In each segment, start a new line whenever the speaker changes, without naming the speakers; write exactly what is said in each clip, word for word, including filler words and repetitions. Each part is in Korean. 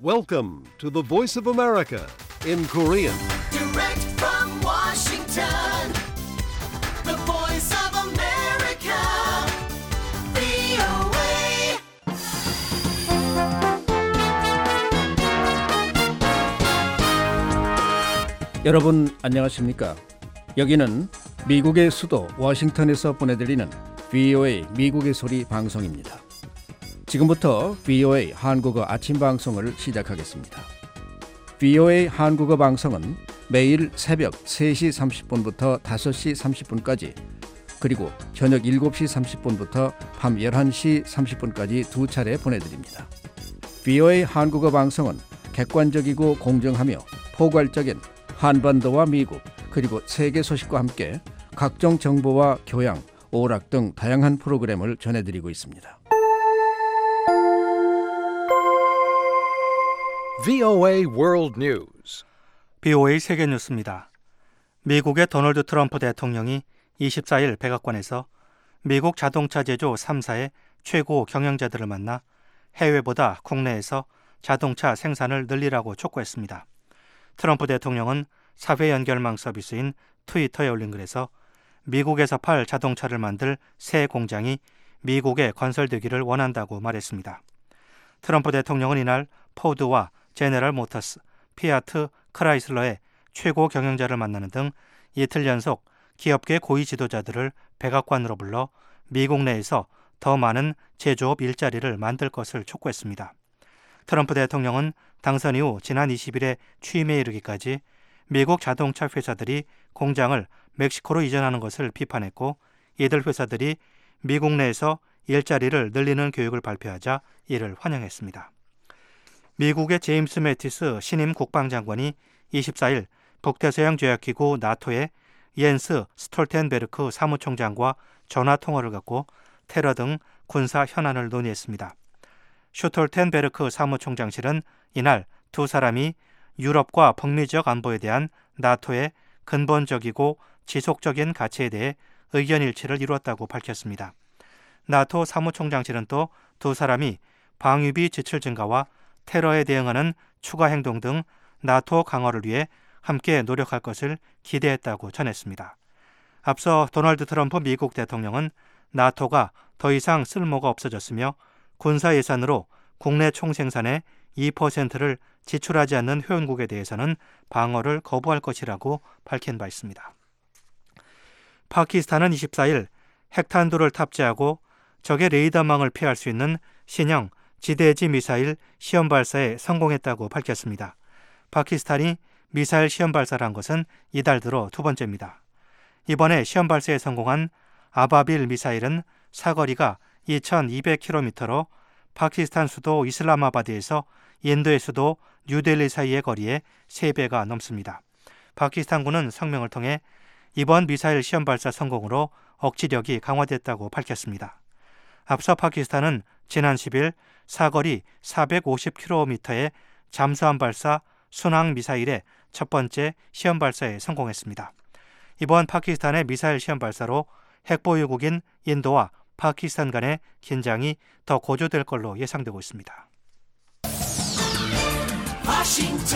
Welcome to the Voice of America in Korean.
Direct from Washington, the Voice of America, 브이오에이.
여러분 안녕하십니까? 여기는 미국의 수도 워싱턴에서 보내드리는 브이오에이 미국의 소리 방송입니다. 지금부터 브이오에이 한국어 아침 방송을 시작하겠습니다. 브이오에이 한국어 방송은 매일 새벽 세 시 삼십 분부터 다섯 시 삼십 분까지 그리고 저녁 일곱 시 삼십 분부터 밤 열한 시 삼십 분까지 두 차례 보내드립니다. 브이오에이 한국어 방송은 객관적이고 공정하며 포괄적인 한반도와 미국 그리고 세계 소식과 함께 각종 정보와 교양, 오락 등 다양한 프로그램을 전해드리고 있습니다.
브이오에이 World News.
브이오에이 세계 뉴스입니다. 미국의 도널드 트럼프 대통령이 이십사 일 백악관에서 미국 자동차 제조 삼 사의 최고 경영자들을 만나 해외보다 국내에서 자동차 생산을 늘리라고 촉구했습니다. 트럼프 대통령은 사회 연결망 서비스인 트위터에 올린 글에서 미국에서 팔 자동차를 만들 새 공장이 미국에 건설되기를 원한다고 말했습니다. 트럼프 대통령은 이날 포드와 제네럴 모터스, 피아트, 크라이슬러의 최고 경영자를 만나는 등 이틀 연속 기업계 고위 지도자들을 백악관으로 불러 미국 내에서 더 많은 제조업 일자리를 만들 것을 촉구했습니다. 트럼프 대통령은 당선 이후 지난 이십 일에 취임에 이르기까지 미국 자동차 회사들이 공장을 멕시코로 이전하는 것을 비판했고 이들 회사들이 미국 내에서 일자리를 늘리는 교육을 발표하자 이를 환영했습니다. 미국의 제임스 매티스 신임 국방장관이 이십사 일 북대서양 조약기구 나토의 옌스 스톨텐베르크 사무총장과 전화통화를 갖고 테러 등 군사 현안을 논의했습니다. 슈톨텐베르크 사무총장실은 이날 두 사람이 유럽과 북미 지역 안보에 대한 나토의 근본적이고 지속적인 가치에 대해 의견 일치를 이루었다고 밝혔습니다. 나토 사무총장실은 또 두 사람이 방위비 지출 증가와 테러에 대응하는 추가 행동 등 나토 강화를 위해 함께 노력할 것을 기대했다고 전했습니다. 앞서 도널드 트럼프 미국 대통령은 나토가 더 이상 쓸모가 없어졌으며 군사 예산으로 국내 총생산의 이 퍼센트를 지출하지 않는 회원국에 대해서는 방어를 거부할 것이라고 밝힌 바 있습니다. 파키스탄은 이십사 일 핵탄두를 탑재하고 적의 레이더망을 피할 수 있는 신형 지대지 미사일 시험 발사에 성공했다고 밝혔습니다. 파키스탄이 미사일 시험 발사를 한 것은 이달 들어 두 번째입니다. 이번에 시험 발사에 성공한 아바빌 미사일은 사거리가 이천이백 킬로미터로 파키스탄 수도 이슬라마바드에서 인도의 수도 뉴델리 사이의 거리에 세 배가 넘습니다. 파키스탄군은 성명을 통해 이번 미사일 시험 발사 성공으로 억지력이 강화됐다고 밝혔습니다. 앞서 파키스탄은 지난 십 일 사거리 사백오십 킬로미터의 잠수함 발사 순항 미사일의 첫 번째 시험 발사에 성공했습니다. 이번 파키스탄의 미사일 시험 발사로 핵보유국인 인도와 파키스탄 간의 긴장이 더 고조될 걸로 예상되고 있습니다.
워싱턴,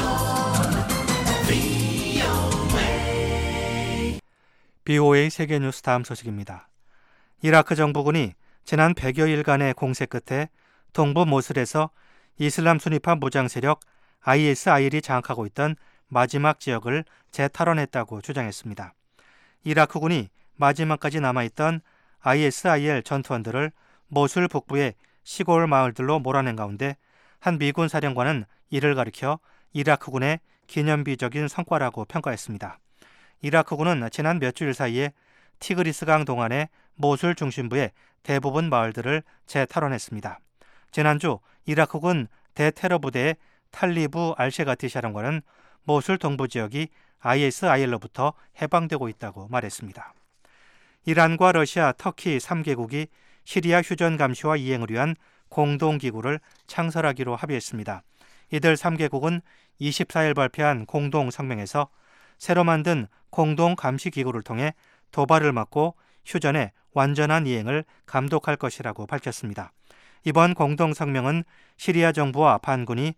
브이오에이.
브이오에이 세계 뉴스 다음 소식입니다. 이라크 정부군이 지난 백여일간의 공세 끝에 동부 모슬에서 이슬람 순위파 무장 세력 아이에스아이엘이 장악하고 있던 마지막 지역을 재탈환했다고 주장했습니다. 이라크군이 마지막까지 남아있던 아이에스아이엘 전투원들을 모술 북부의 시골 마을들로 몰아낸 가운데 한 미군 사령관은 이를 가리켜 이라크군의 기념비적인 성과라고 평가했습니다. 이라크군은 지난 몇 주일 사이에 티그리스강 동안의 모술 중심부의 대부분 마을들을 재탈환했습니다. 지난주 이라크군 대테러 부대의 탈리브 알셰가티 사령관은 모술 동부 지역이 아이에스아이엘로부터 해방되고 있다고 말했습니다. 이란과 러시아, 터키 삼 개국이 시리아 휴전 감시와 이행을 위한 공동기구를 창설하기로 합의했습니다. 이들 삼 개국은 이십사 일 발표한 공동 성명에서 새로 만든 공동감시기구를 통해 도발을 막고 휴전의 완전한 이행을 감독할 것이라고 밝혔습니다. 이번 공동성명은 시리아 정부와 반군이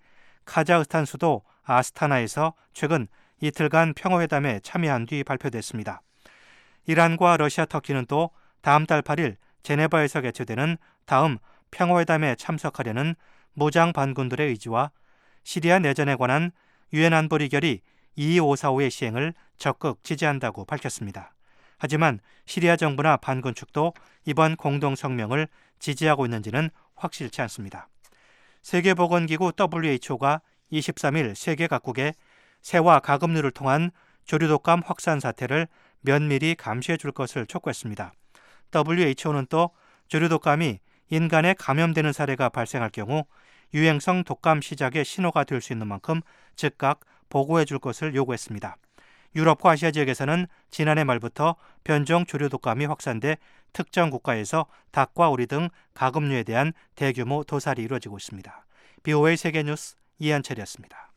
카자흐스탄 수도 아스타나에서 최근 이틀간 평화회담에 참여한 뒤 발표됐습니다. 이란과 러시아, 터키는 또 다음 달 팔 일 제네바에서 개최되는 다음 평화회담에 참석하려는 무장 반군들의 의지와 시리아 내전에 관한 유엔 안보리 결의 이이오사오의 시행을 적극 지지한다고 밝혔습니다. 하지만 시리아 정부나 반군 측도 이번 공동성명을 지지하고 있는지는 확실치 않습니다. 세계보건기구 더블유에이치오가 이십삼 일 세계 각국에 새와 가금류를 통한 조류독감 확산 사태를 면밀히 감시해 줄 것을 촉구했습니다. 더블유에이치오는 또 조류독감이 인간에 감염되는 사례가 발생할 경우 유행성 독감 시작의 신호가 될 수 있는 만큼 즉각 보고해 줄 것을 요구했습니다. 유럽과 아시아 지역에서는 지난해 말부터 변종 조류독감이 확산돼 특정 국가에서 닭과 오리 등 가금류에 대한 대규모 도살이 이루어지고 있습니다. 비오에이 세계뉴스 이한철이었습니다.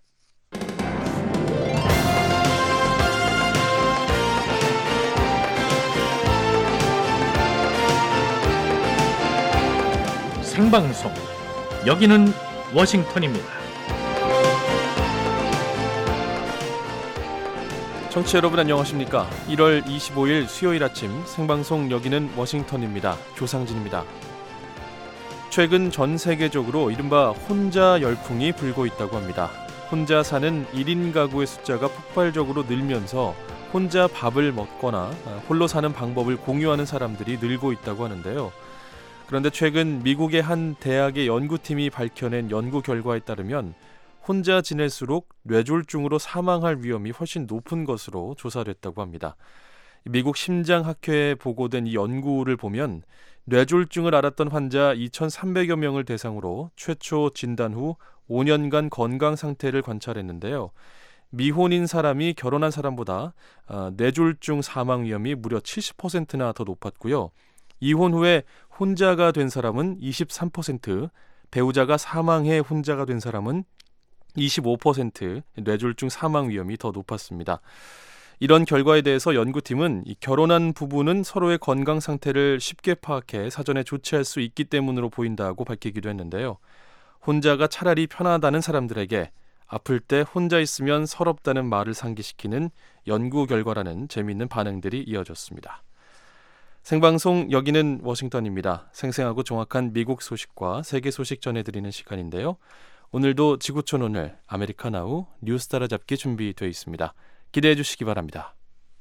생방송 여기는 워싱턴입니다.
청취자 여러분 안녕하십니까? 일월 이십오일 수요일 아침 생방송 여기는 워싱턴입니다. 조상진입니다. 최근 전 세계적으로 이른바 혼자 열풍이 불고 있다고 합니다. 혼자 사는 일 인 가구의 숫자가 폭발적으로 늘면서 혼자 밥을 먹거나 홀로 사는 방법을 공유하는 사람들이 늘고 있다고 하는데요. 그런데 최근 미국의 한 대학의 연구팀이 밝혀낸 연구 결과에 따르면 혼자 지낼수록 뇌졸중으로 사망할 위험이 훨씬 높은 것으로 조사됐다고 합니다. 미국 심장학회에 보고된 이 연구를 보면 뇌졸중을 앓았던 환자 이천삼백여 명을 대상으로 최초 진단 후 오 년간 건강 상태를 관찰했는데요. 미혼인 사람이 결혼한 사람보다 뇌졸중 사망 위험이 무려 칠십 퍼센트나 더 높았고요. 이혼 후에 혼자가 된 사람은 이십삼 퍼센트, 배우자가 사망해 혼자가 된 사람은 이십오 퍼센트 뇌졸중 사망 위험이 더 높았습니다. 이런 결과에 대해서 연구팀은 이 결혼한 부부는 서로의 건강 상태를 쉽게 파악해 사전에 조치할 수 있기 때문으로 보인다고 밝히기도 했는데요. 혼자가 차라리 편하다는 사람들에게 아플 때 혼자 있으면 서럽다는 말을 상기시키는 연구 결과라는 재미있는 반응들이 이어졌습니다. 생방송 여기는 워싱턴입니다. 생생하고 정확한 미국 소식과 세계 소식 전해드리는 시간인데요. 오늘도 지구촌 오늘 아메리카나우 뉴스 따라잡기 준비되어 있습니다. 기대해 주시기 바랍니다.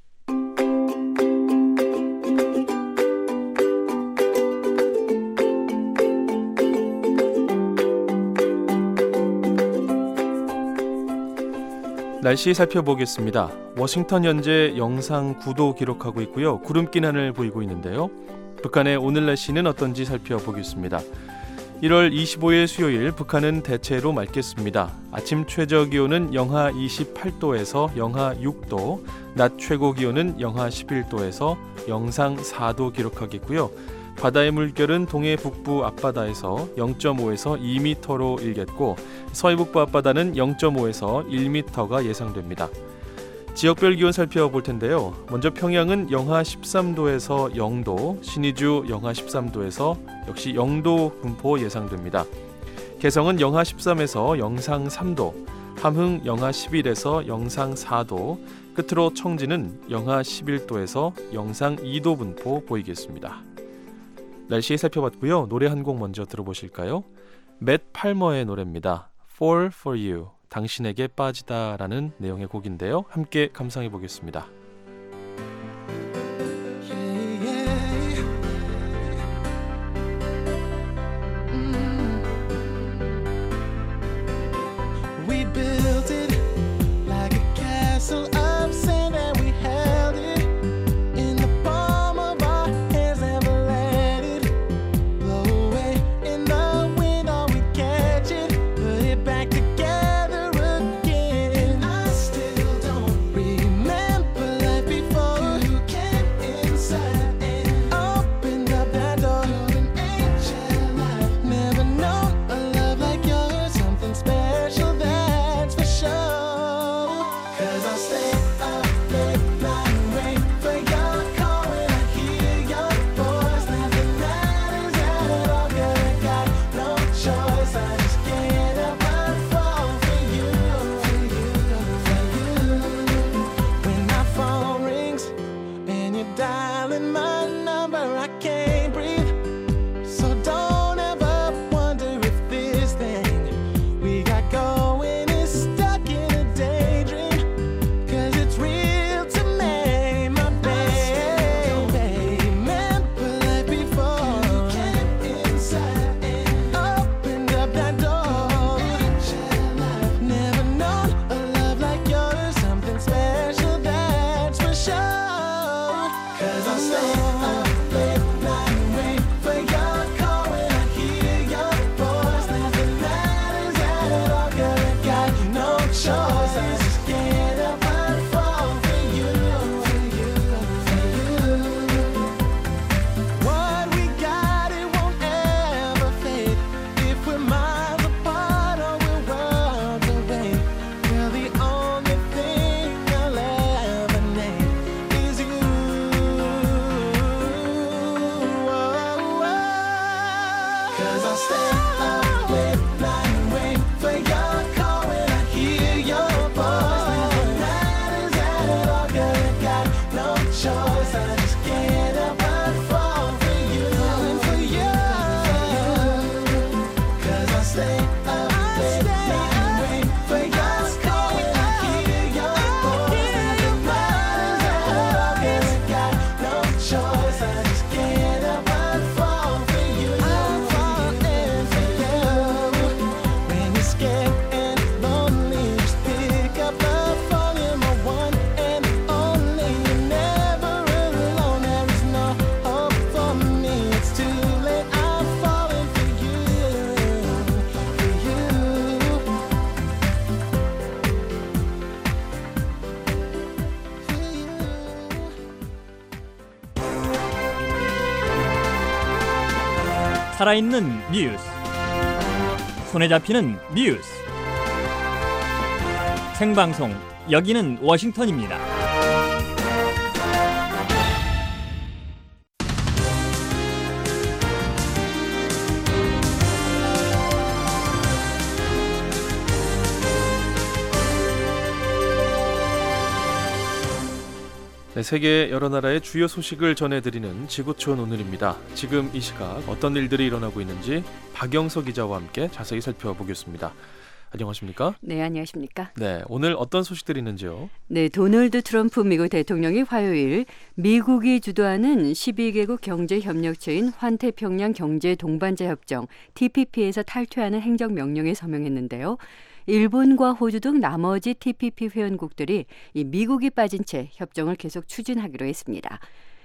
날씨 살펴보겠습니다. 워싱턴 현재 영상 구 도 기록하고 있고요. 구름낀 하늘 보이고 있는데요. 북한의 오늘 날씨는 어떤지 살펴보겠습니다. 일월 이십오일 수요일 북한은 대체로 맑겠습니다. 아침 최저 기온은 영하 이십팔 도에서 영하 육 도, 낮 최고 기온은 영하 십일 도에서 영상 사 도 기록하겠고요. 바다의 물결은 동해 북부 앞바다에서 영 점 오에서 이 미터로 일겠고 서해 북부 앞바다는 영 점 오에서 일 미터가 예상됩니다. 지역별 기온 살펴볼 텐데요. 먼저 평양은 영하 십삼 도에서 영 도, 신의주 영하 십삼 도에서 역시 영 도 분포 예상됩니다. 개성은 영하 십삼에서 영상 삼 도, 함흥 영하 십일에서 영상 사 도, 끝으로 청진은 영하 십일 도에서 영상 이 도 분포 보이겠습니다. 날씨 살펴봤고요. 노래 한 곡 먼저 들어보실까요? 맷 팔머의 노래입니다. Fall for You, 당신에게 빠지다라는 내용의 곡인데요. 함께 감상해 보겠습니다.
Remember
살아있는 뉴스, 손에 잡히는 뉴스, 생방송 여기는 워싱턴입니다.
네, 세계 여러 나라의 주요 소식을 전해드리는 지구촌 오늘입니다. 지금 이 시각 어떤 일들이 일어나고 있는지 박영서 기자와 함께 자세히 살펴보겠습니다. 안녕하십니까?
네, 안녕하십니까?
네, 오늘 어떤 소식들이 있는지요?
네, 도널드 트럼프 미국 대통령이 화요일 미국이 주도하는 십이 개국 경제협력체인 환태평양 경제동반자협정 티피피에서 탈퇴하는 행정명령에 서명했는데요. 일본과 호주 등 나머지 티피피 회원국들이 이 미국이 빠진 채 협정을 계속 추진하기로 했습니다.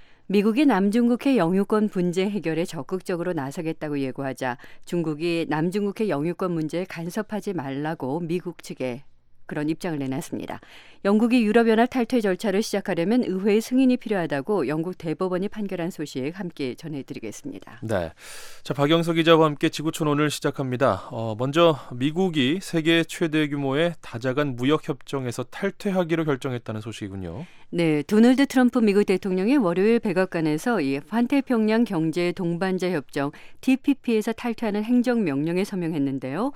미국이 남중국해 영유권 분쟁 해결에 적극적으로 나서겠다고 예고하자 중국이 남중국해 영유권 문제에 간섭하지 말라고 미국 측에 그런 입장을 내놨습니다. 영국이 유럽연합 탈퇴 절차를 시작하려면 의회의 승인이 필요하다고 영국 대법원이 판결한 소식 함께 전해드리겠습니다.
네, 자 박영서 기자와 함께 지구촌 오늘 시작합니다. 어, 먼저 미국이 세계 최대 규모의 다자간 무역협정에서 탈퇴하기로 결정했다는 소식이군요.
네, 도널드 트럼프 미국 대통령이 월요일 백악관에서 이 환태평양 경제 동반자 협정 티피피에서 탈퇴하는 행정명령에 서명했는데요.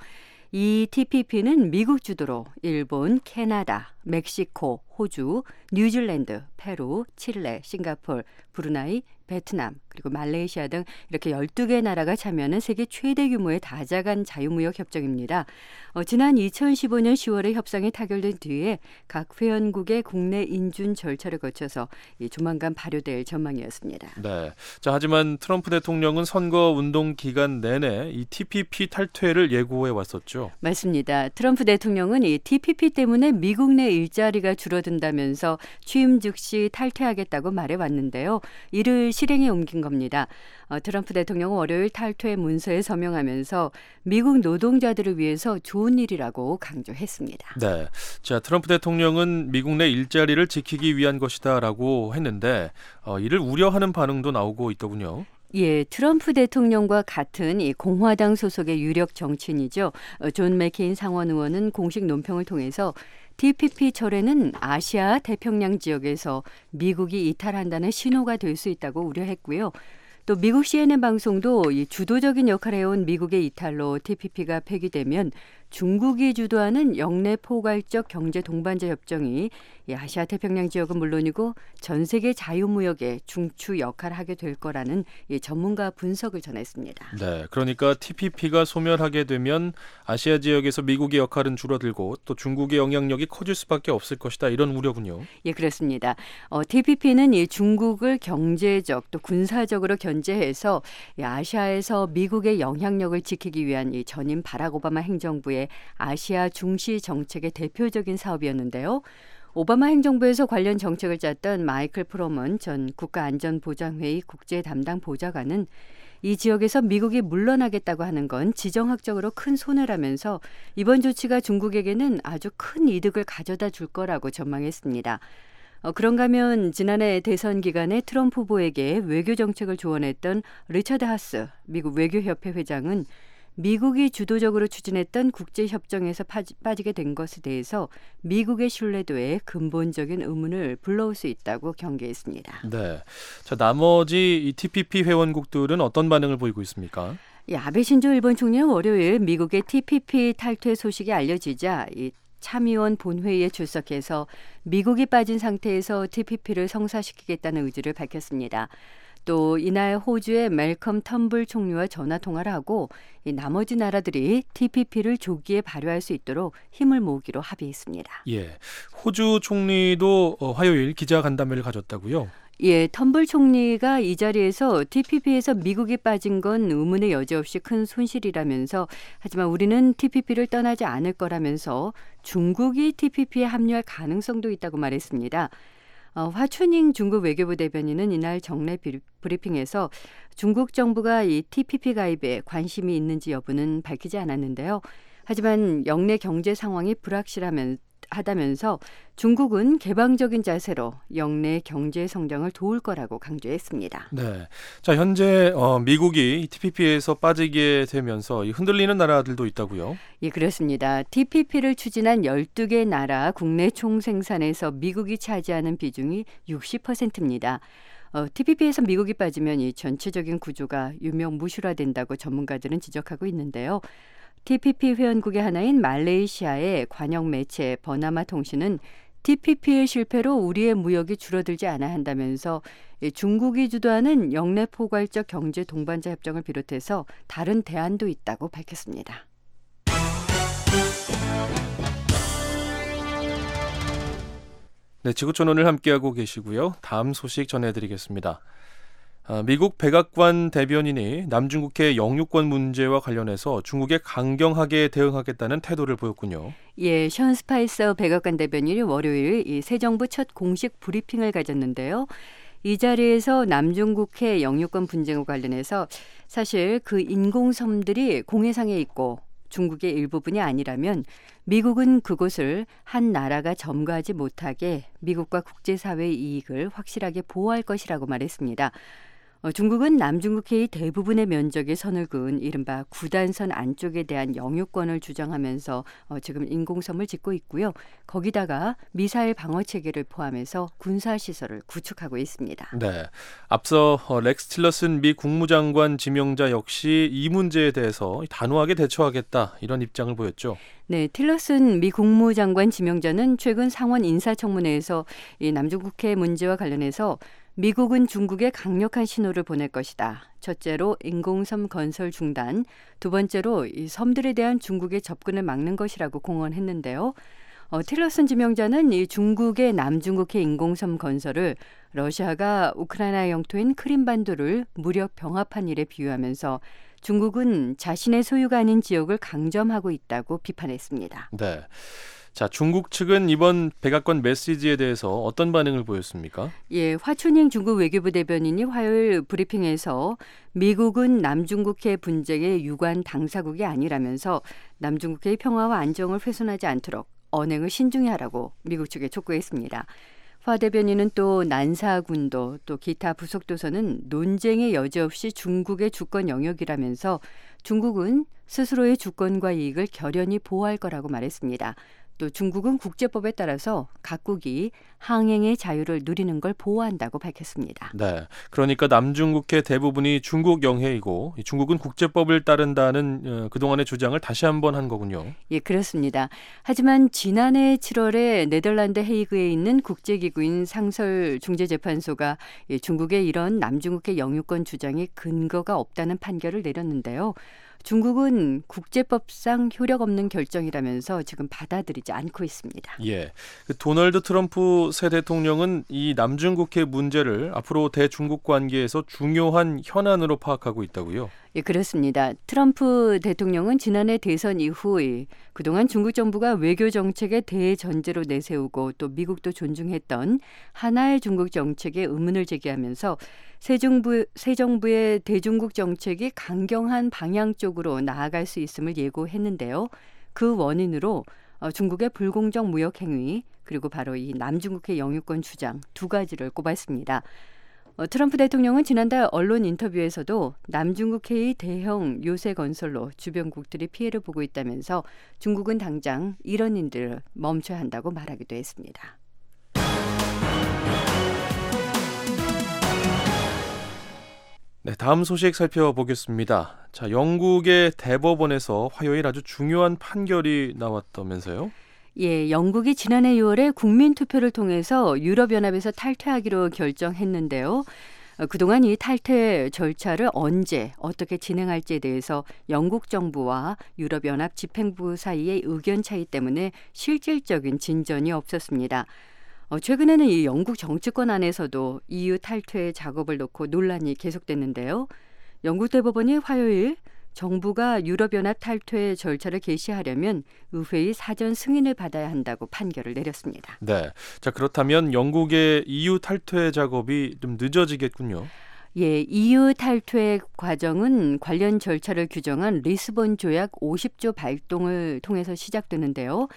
이 티피피는 미국 주도로 일본, 캐나다, 멕시코, 호주, 뉴질랜드, 페루, 칠레, 싱가포르, 브루나이, 베트남, 그리고 말레이시아 등 이렇게 열두 개 나라가 참여하는 세계 최대 규모의 다자간 자유무역 협정입니다. 어, 지난 이천십오 년 시월에 협상이 타결된 뒤에 각 회원국의 국내 인준 절차를 거쳐서 이 조만간 발효될 전망이었습니다.
네, 자 하지만 트럼프 대통령은 선거 운동 기간 내내 이 티피피 탈퇴를 예고해 왔었죠.
맞습니다. 트럼프 대통령은 이 티피피 때문에 미국 내 일자리가 줄어든다면서 취임 즉시 탈퇴하겠다고 말해왔는데요. 이를 실행에 옮긴 겁니다. 어, 트럼프 대통령은 월요일 탈퇴 문서에 서명하면서 미국 노동자들을 위해서 좋은 일이라고 강조했습니다.
네, 자 트럼프 대통령은 미국 내 일자리를 지키기 위한 것이다라고 했는데 어, 이를 우려하는 반응도 나오고 있더군요.
예, 트럼프 대통령과 같은 이 공화당 소속의 유력 정치인이죠. 어, 존 맥케인 상원 의원은 공식 논평을 통해서 티피피 철회는 아시아 태평양 지역에서 미국이 이탈한다는 신호가 될 수 있다고 우려했고요. 또 미국 씨엔엔 방송도 이 주도적인 역할을 해온 미국의 이탈로 티피피가 폐기되면 중국이 주도하는 영내 포괄적 경제 동반자 협정이 이 아시아 태평양 지역은 물론이고 전 세계 자유무역의 중추 역할을 하게 될 거라는 이 전문가 분석을 전했습니다.
네, 그러니까 티피피가 소멸하게 되면 아시아 지역에서 미국의 역할은 줄어들고 또 중국의 영향력이 커질 수밖에 없을 것이다 이런 우려군요.
예, 그렇습니다. 어, 티피피는 이 중국을 경제적 또 군사적으로 견제해서 이 아시아에서 미국의 영향력을 지키기 위한 이 전임 바락 오바마 행정부의 아시아 중시 정책의 대표적인 사업이었는데요. 오바마 행정부에서 관련 정책을 짰던 마이클 프로먼 전 국가안전보장회의 국제 담당 보좌관은 이 지역에서 미국이 물러나겠다고 하는 건 지정학적으로 큰 손해라면서 이번 조치가 중국에게는 아주 큰 이득을 가져다 줄 거라고 전망했습니다. 어, 그런가 하면 지난해 대선 기간에 트럼프 후보에게 외교 정책을 조언했던 리처드 하스 미국 외교협회 회장은 미국이 주도적으로 추진했던 국제협정에서 빠지, 빠지게 된 것에 대해서 미국의 신뢰도에 근본적인 의문을 불러올 수 있다고 경계했습니다.
네, 자 나머지 이 티피피 회원국들은 어떤 반응을 보이고 있습니까?
이 아베 신조 일본 총리는 월요일 미국의 티피피 탈퇴 소식이 알려지자 이 참의원 본회의에 출석해서 미국이 빠진 상태에서 티피피를 성사시키겠다는 의지를 밝혔습니다. 또 이날 호주의 멜컴 텀블 총리와 전화 통화를 하고 이 나머지 나라들이 티피피를 조기에 발효할 수 있도록 힘을 모으기로 합의했습니다.
예, 호주 총리도 어, 화요일 기자간담회를 가졌다고요?
예, 텀블 총리가 이 자리에서 티피피에서 미국이 빠진 건 의문의 여지 없이 큰 손실이라면서 하지만 우리는 티피피를 떠나지 않을 거라면서 중국이 티피피에 합류할 가능성도 있다고 말했습니다. 어, 화춘잉 중국 외교부 대변인은 이날 정례 브리핑에서 중국 정부가 이 티피피 가입에 관심이 있는지 여부는 밝히지 않았는데요. 하지만 영내 경제 상황이 불확실하면 하다면서 중국은 개방적인 자세로 영내 경제 성장을 도울 거라고 강조했습니다.
네. 자, 현재 어, 미국이 티피피에서 빠지게 되면서 이 흔들리는 나라들도 있다고요?
예, 그렇습니다. 티피피를 추진한 열두 개 나라 국내 총생산에서 미국이 차지하는 비중이 육십 퍼센트입니다. 어, 티피피에서 미국이 빠지면 이 전체적인 구조가 유명무실화된다고 전문가들은 지적하고 있는데요. 티피피 회원국의 하나인 말레이시아의 관영 매체 버나마 통신은 티피피의 실패로 우리의 무역이 줄어들지 않아야 한다면서 중국이 주도하는 영내 포괄적 경제 동반자 협정을 비롯해서 다른 대안도 있다고 밝혔습니다.
네, 지구촌 오늘 함께하고 계시고요. 다음 소식 전해드리겠습니다. 아, 미국 백악관 대변인이 남중국해 영유권 문제와 관련해서 중국에 강경하게 대응하겠다는 태도를 보였군요.
예, 션 스파이서 백악관 대변인이 월요일 이 새 정부 첫 공식 브리핑을 가졌는데요. 이 자리에서 남중국해 영유권 분쟁과 관련해서 사실 그 인공섬들이 공해상에 있고 중국의 일부분이 아니라면 미국은 그곳을 한 나라가 점거하지 못하게 미국과 국제사회의 이익을 확실하게 보호할 것이라고 말했습니다. 어, 중국은 남중국해의 대부분의 면적에 선을 그은 이른바 구단선 안쪽에 대한 영유권을 주장하면서 어, 지금 인공섬을 짓고 있고요. 거기다가 미사일 방어 체계를 포함해서 군사시설을 구축하고 있습니다.
네, 앞서 어, 렉스 틸러슨 미 국무장관 지명자 역시 이 문제에 대해서 단호하게 대처하겠다 이런 입장을 보였죠.
네, 틸러슨 미 국무장관 지명자는 최근 상원 인사청문회에서 이 남중국해 문제와 관련해서 미국은 중국에 강력한 신호를 보낼 것이다. 첫째로 인공섬 건설 중단, 두 번째로 이 섬들에 대한 중국의 접근을 막는 것이라고 공언했는데요. 어, 틸러슨 지명자는 이 중국의 남중국해 인공섬 건설을 러시아가 우크라이나 영토인 크림반도를 무력 병합한 일에 비유하면서 중국은 자신의 소유가 아닌 지역을 강점하고 있다고 비판했습니다.
네. 자, 중국 측은 이번 백악관 메시지에 대해서 어떤 반응을 보였습니까?
예, 화춘잉 중국 외교부 대변인이 화요일 브리핑에서 미국은 남중국해 분쟁의 유관 당사국이 아니라면서 남중국해의 평화와 안정을 훼손하지 않도록 언행을 신중히 하라고 미국 측에 촉구했습니다. 화 대변인은 또 난사군도 또 기타 부속도서는 논쟁의 여지 없이 중국의 주권 영역이라면서 중국은 스스로의 주권과 이익을 결연히 보호할 거라고 말했습니다. 또 중국은 국제법에 따라서 각국이 항행의 자유를 누리는 걸 보호한다고 밝혔습니다.
네, 그러니까 남중국해 대부분이 중국 영해이고 중국은 국제법을 따른다는 어, 그동안의 주장을 다시 한번 한 거군요.
예, 그렇습니다. 하지만 지난해 칠월에 네덜란드 헤이그에 있는 국제기구인 상설중재재판소가 예, 중국의 이런 남중국해 영유권 주장에 근거가 없다는 판결을 내렸는데요. 중국은 국제법상 효력 없는 결정이라면서 지금 받아들이지 않고 있습니다.
예, 그 도널드 트럼프 새 대통령은 이 남중국해 문제를 앞으로 대중국 관계에서 중요한 현안으로 파악하고 있다고요?
예, 그렇습니다. 트럼프 대통령은 지난해 대선 이후 그동안 중국 정부가 외교 정책의 대전제로 내세우고 또 미국도 존중했던 하나의 중국 정책에 의문을 제기하면서 새 정부, 새 정부의 대중국 정책이 강경한 방향 쪽으로 나아갈 수 있음을 예고했는데요. 그 원인으로 중국의 불공정 무역 행위 그리고 바로 이 남중국해 영유권 주장 두 가지를 꼽았습니다. 어, 트럼프 대통령은 지난달 언론 인터뷰에서도 남중국해의 대형 요새 건설로 주변국들이 피해를 보고 있다면서 중국은 당장 이런 일들을 멈춰야 한다고 말하기도 했습니다.
네, 다음 소식 살펴보겠습니다. 자, 영국의 대법원에서 화요일 아주 중요한 판결이 나왔다면서요?
예, 영국이 지난해 유월에 국민투표를 통해서 유럽연합에서 탈퇴하기로 결정했는데요. 그동안 이 탈퇴 절차를 언제 어떻게 진행할지에 대해서 영국 정부와 유럽연합 집행부 사이의 의견 차이 때문에 실질적인 진전이 없었습니다. 어, 최근에는 이 영국 정치권 안에서도 이유 탈퇴 작업을 놓고 논란이 계속됐는데요. 영국 대법원이 화요일 정부가 유럽연합 탈퇴 절차를 개시하려면 의회의 사전 승인을 받아야 한다고 판결을 내렸습니다.
네, 자 그렇다면 영국의 이유 탈퇴 작업이 좀 늦어지겠군요.
예, 이유 탈퇴 과정은 관련 절차를 규정한 리스본 조약 오십 조 발동을 통해서 시작되는데요.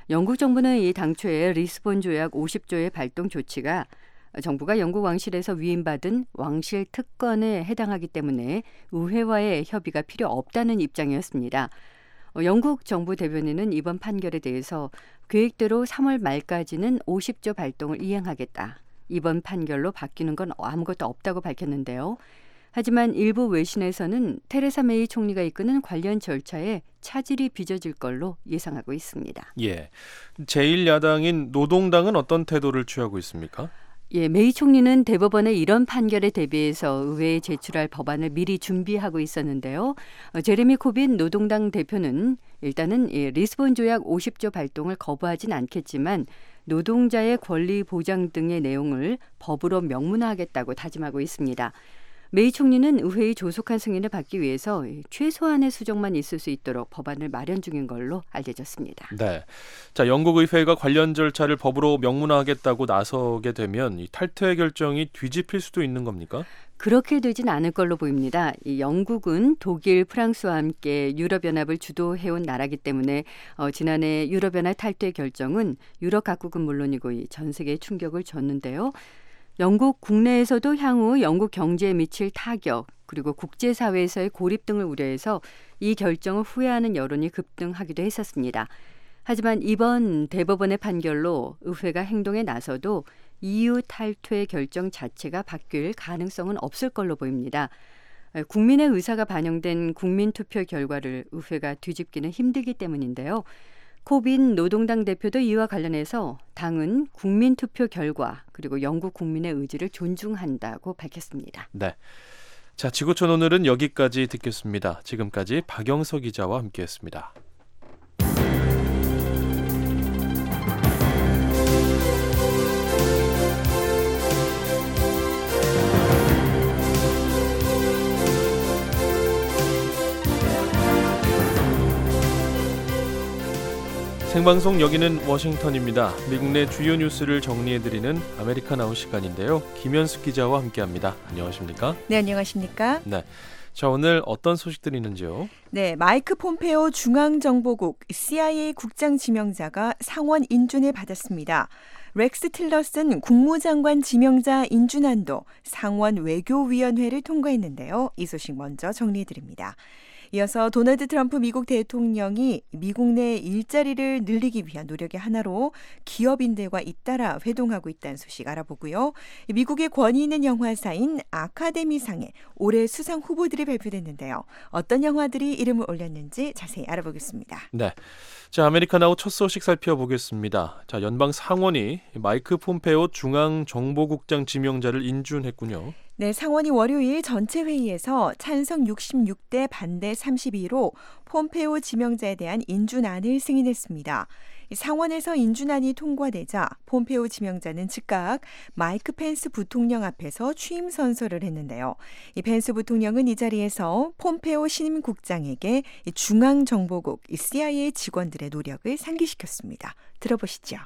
영국 정부는 이 당초에 리스본 조약 오십 조의 발동 조치가 정부가 영국 왕실에서 위임받은 왕실 특권에 해당하기 때문에 의회와의 협의가 필요 없다는 입장이었습니다. 어, 영국 정부 대변인은 이번 판결에 대해서 계획대로 삼월 말까지는 오십 조 발동을 이행하겠다. 이번 판결로 바뀌는 건 아무것도 없다고 밝혔는데요. 하지만 일부 외신에서는 테레사 메이 총리가 이끄는 관련 절차에 차질이 빚어질 걸로 예상하고 있습니다.
예, 제일 야당인 노동당은 어떤 태도를 취하고 있습니까?
예, 메이 총리는 대법원의 이런 판결에 대비해서 의회에 제출할 법안을 미리 준비하고 있었는데요. 어, 제레미 코빈 노동당 대표는 일단은 예, 리스본 조약 오십 조 발동을 거부하진 않겠지만 노동자의 권리 보장 등의 내용을 법으로 명문화하겠다고 다짐하고 있습니다. 메이 총리는 의회의 조속한 승인을 받기 위해서 최소한의 수정만 있을 수 있도록 법안을 마련 중인 걸로 알려졌습니다.
네, 자 영국 의회가 관련 절차를 법으로 명문화하겠다고 나서게 되면 이 탈퇴 결정이 뒤집힐 수도 있는 겁니까?
그렇게 되진 않을 걸로 보입니다. 이 영국은 독일, 프랑스와 함께 유럽연합을 주도해온 나라이기 때문에 어, 지난해 유럽연합 탈퇴 결정은 유럽 각국은 물론이고 이 전 세계에 충격을 줬는데요. 영국 국내에서도 향후 영국 경제에 미칠 타격 그리고 국제사회에서의 고립 등을 우려해서 이 결정을 후회하는 여론이 급등하기도 했었습니다. 하지만 이번 대법원의 판결로 의회가 행동에 나서도 이유 탈퇴 결정 자체가 바뀔 가능성은 없을 걸로 보입니다. 국민의 의사가 반영된 국민투표 결과를 의회가 뒤집기는 힘들기 때문인데요. 코빈 노동당 대표도 이와 관련해서 당은 국민투표 결과 그리고 영국 국민의 의지를 존중한다고 밝혔습니다.
네, 자 지구촌 오늘은 여기까지 듣겠습니다. 지금까지 박영서 기자와 함께했습니다. 생방송 여기는 워싱턴입니다. 미국 내 주요 뉴스를 정리해드리는 아메리카나우 시간인데요. 김현숙 기자와 함께합니다. 안녕하십니까?
네, 안녕하십니까?
네, 자 오늘 어떤 소식들이 있는지요?
네, 마이크 폼페오 중앙정보국 씨아이에이 국장 지명자가 상원 인준을 받았습니다. 렉스 틸러슨 국무장관 지명자 인준안도 상원 외교위원회를 통과했는데요. 이 소식 먼저 정리해드립니다. 이어서 도널드 트럼프 미국 대통령이 미국 내 일자리를 늘리기 위한 노력의 하나로 기업인들과 잇따라 회동하고 있다는 소식 알아보고요. 미국의 권위 있는 영화사인 아카데미상의 올해 수상 후보들이 발표됐는데요. 어떤 영화들이 이름을 올렸는지 자세히 알아보겠습니다.
네, 자 아메리카나우 첫 소식 살펴보겠습니다. 자 연방 상원이 마이크 폼페오 중앙정보국장 지명자를 인준했군요.
네, 상원이 월요일 전체 회의에서 찬성 육십육 대 반대 삼십이로 폼페오 지명자에 대한 인준안을 승인했습니다. 상원에서 인준안이 통과되자 폼페오 지명자는 즉각 마이크 펜스 부통령 앞에서 취임 선서를 했는데요. 이 펜스 부통령은 이 자리에서 폼페오 신임 국장에게 중앙정보국 씨아이에이 직원들의 노력을 상기시켰습니다. 들어보시죠.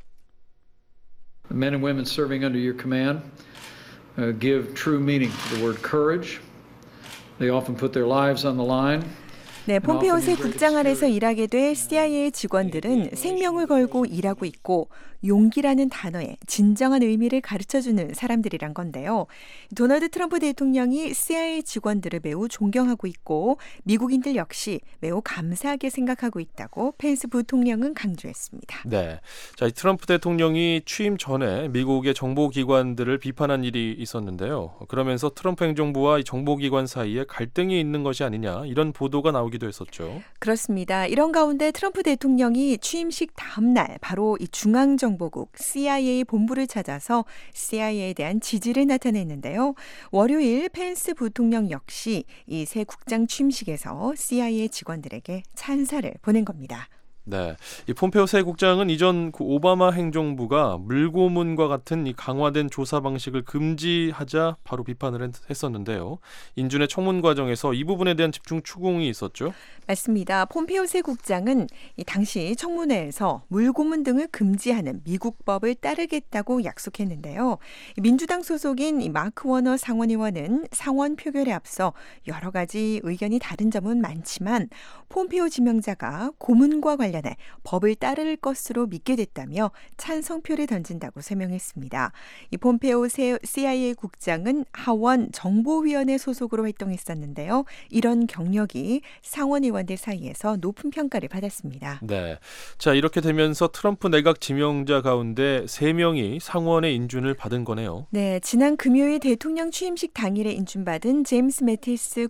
The men and women serving under your command Uh, give true meaning to the word courage. They often put their lives on the line.
네, 폼페오 새 국장 아래서 일하게 될 씨아이에이 직원들은 생명을 걸고 일하고 있고 용기라는 단어의 진정한 의미를 가르쳐주는 사람들이란 건데요. 도널드 트럼프 대통령이 씨아이에이 직원들을 매우 존경하고 있고 미국인들 역시 매우 감사하게 생각하고 있다고 펜스 부통령은 강조했습니다.
네, 자, 이 트럼프 대통령이 취임 전에 미국의 정보기관들을 비판한 일이 있었는데요. 그러면서 트럼프 행정부와 이 정보기관 사이에 갈등이 있는 것이 아니냐 이런 보도가 나오기도 했었죠.
그렇습니다. 이런 가운데 트럼프 대통령이 취임식 다음 날 바로 이 중앙정보국 씨아이에이 본부를 찾아서 씨아이에이에 대한 지지를 나타냈는데요. 월요일 펜스 부통령 역시 이 새 국장 취임식에서 씨아이에이 직원들에게 찬사를 보낸 겁니다.
네, 이 폼페오 새 국장은 이전 그 오바마 행정부가 물고문과 같은 이 강화된 조사 방식을 금지하자 바로 비판을 했었는데요. 인준의 청문 과정에서 이 부분에 대한 집중 추궁이 있었죠.
맞습니다. 폼페오 새 국장은 이 당시 청문회에서 물고문 등을 금지하는 미국법을 따르겠다고 약속했는데요. 민주당 소속인 이 마크 워너 상원의원은 상원 표결에 앞서 여러 가지 의견이 다른 점은 많지만 폼페오 지명자가 고문과 관련 관련해 법을 따를 것으로 믿게 됐다며 찬성표를 던진다고 설명했습니다. 이 폼페오 씨아이에이 국장은 하원 정보위원회 소속으로 활동했었는데요. 이런 경력이 상원 의원들 사이에서 높은 평가를 받았습니다.
네. 자, 이렇게 되면서 트럼프 내각 지명자 가운데 세 명이 상원의 인준을 받은 거네요.
네, 지난 금요일 대통령 취임식 당일에 인준받은 제임스 매티스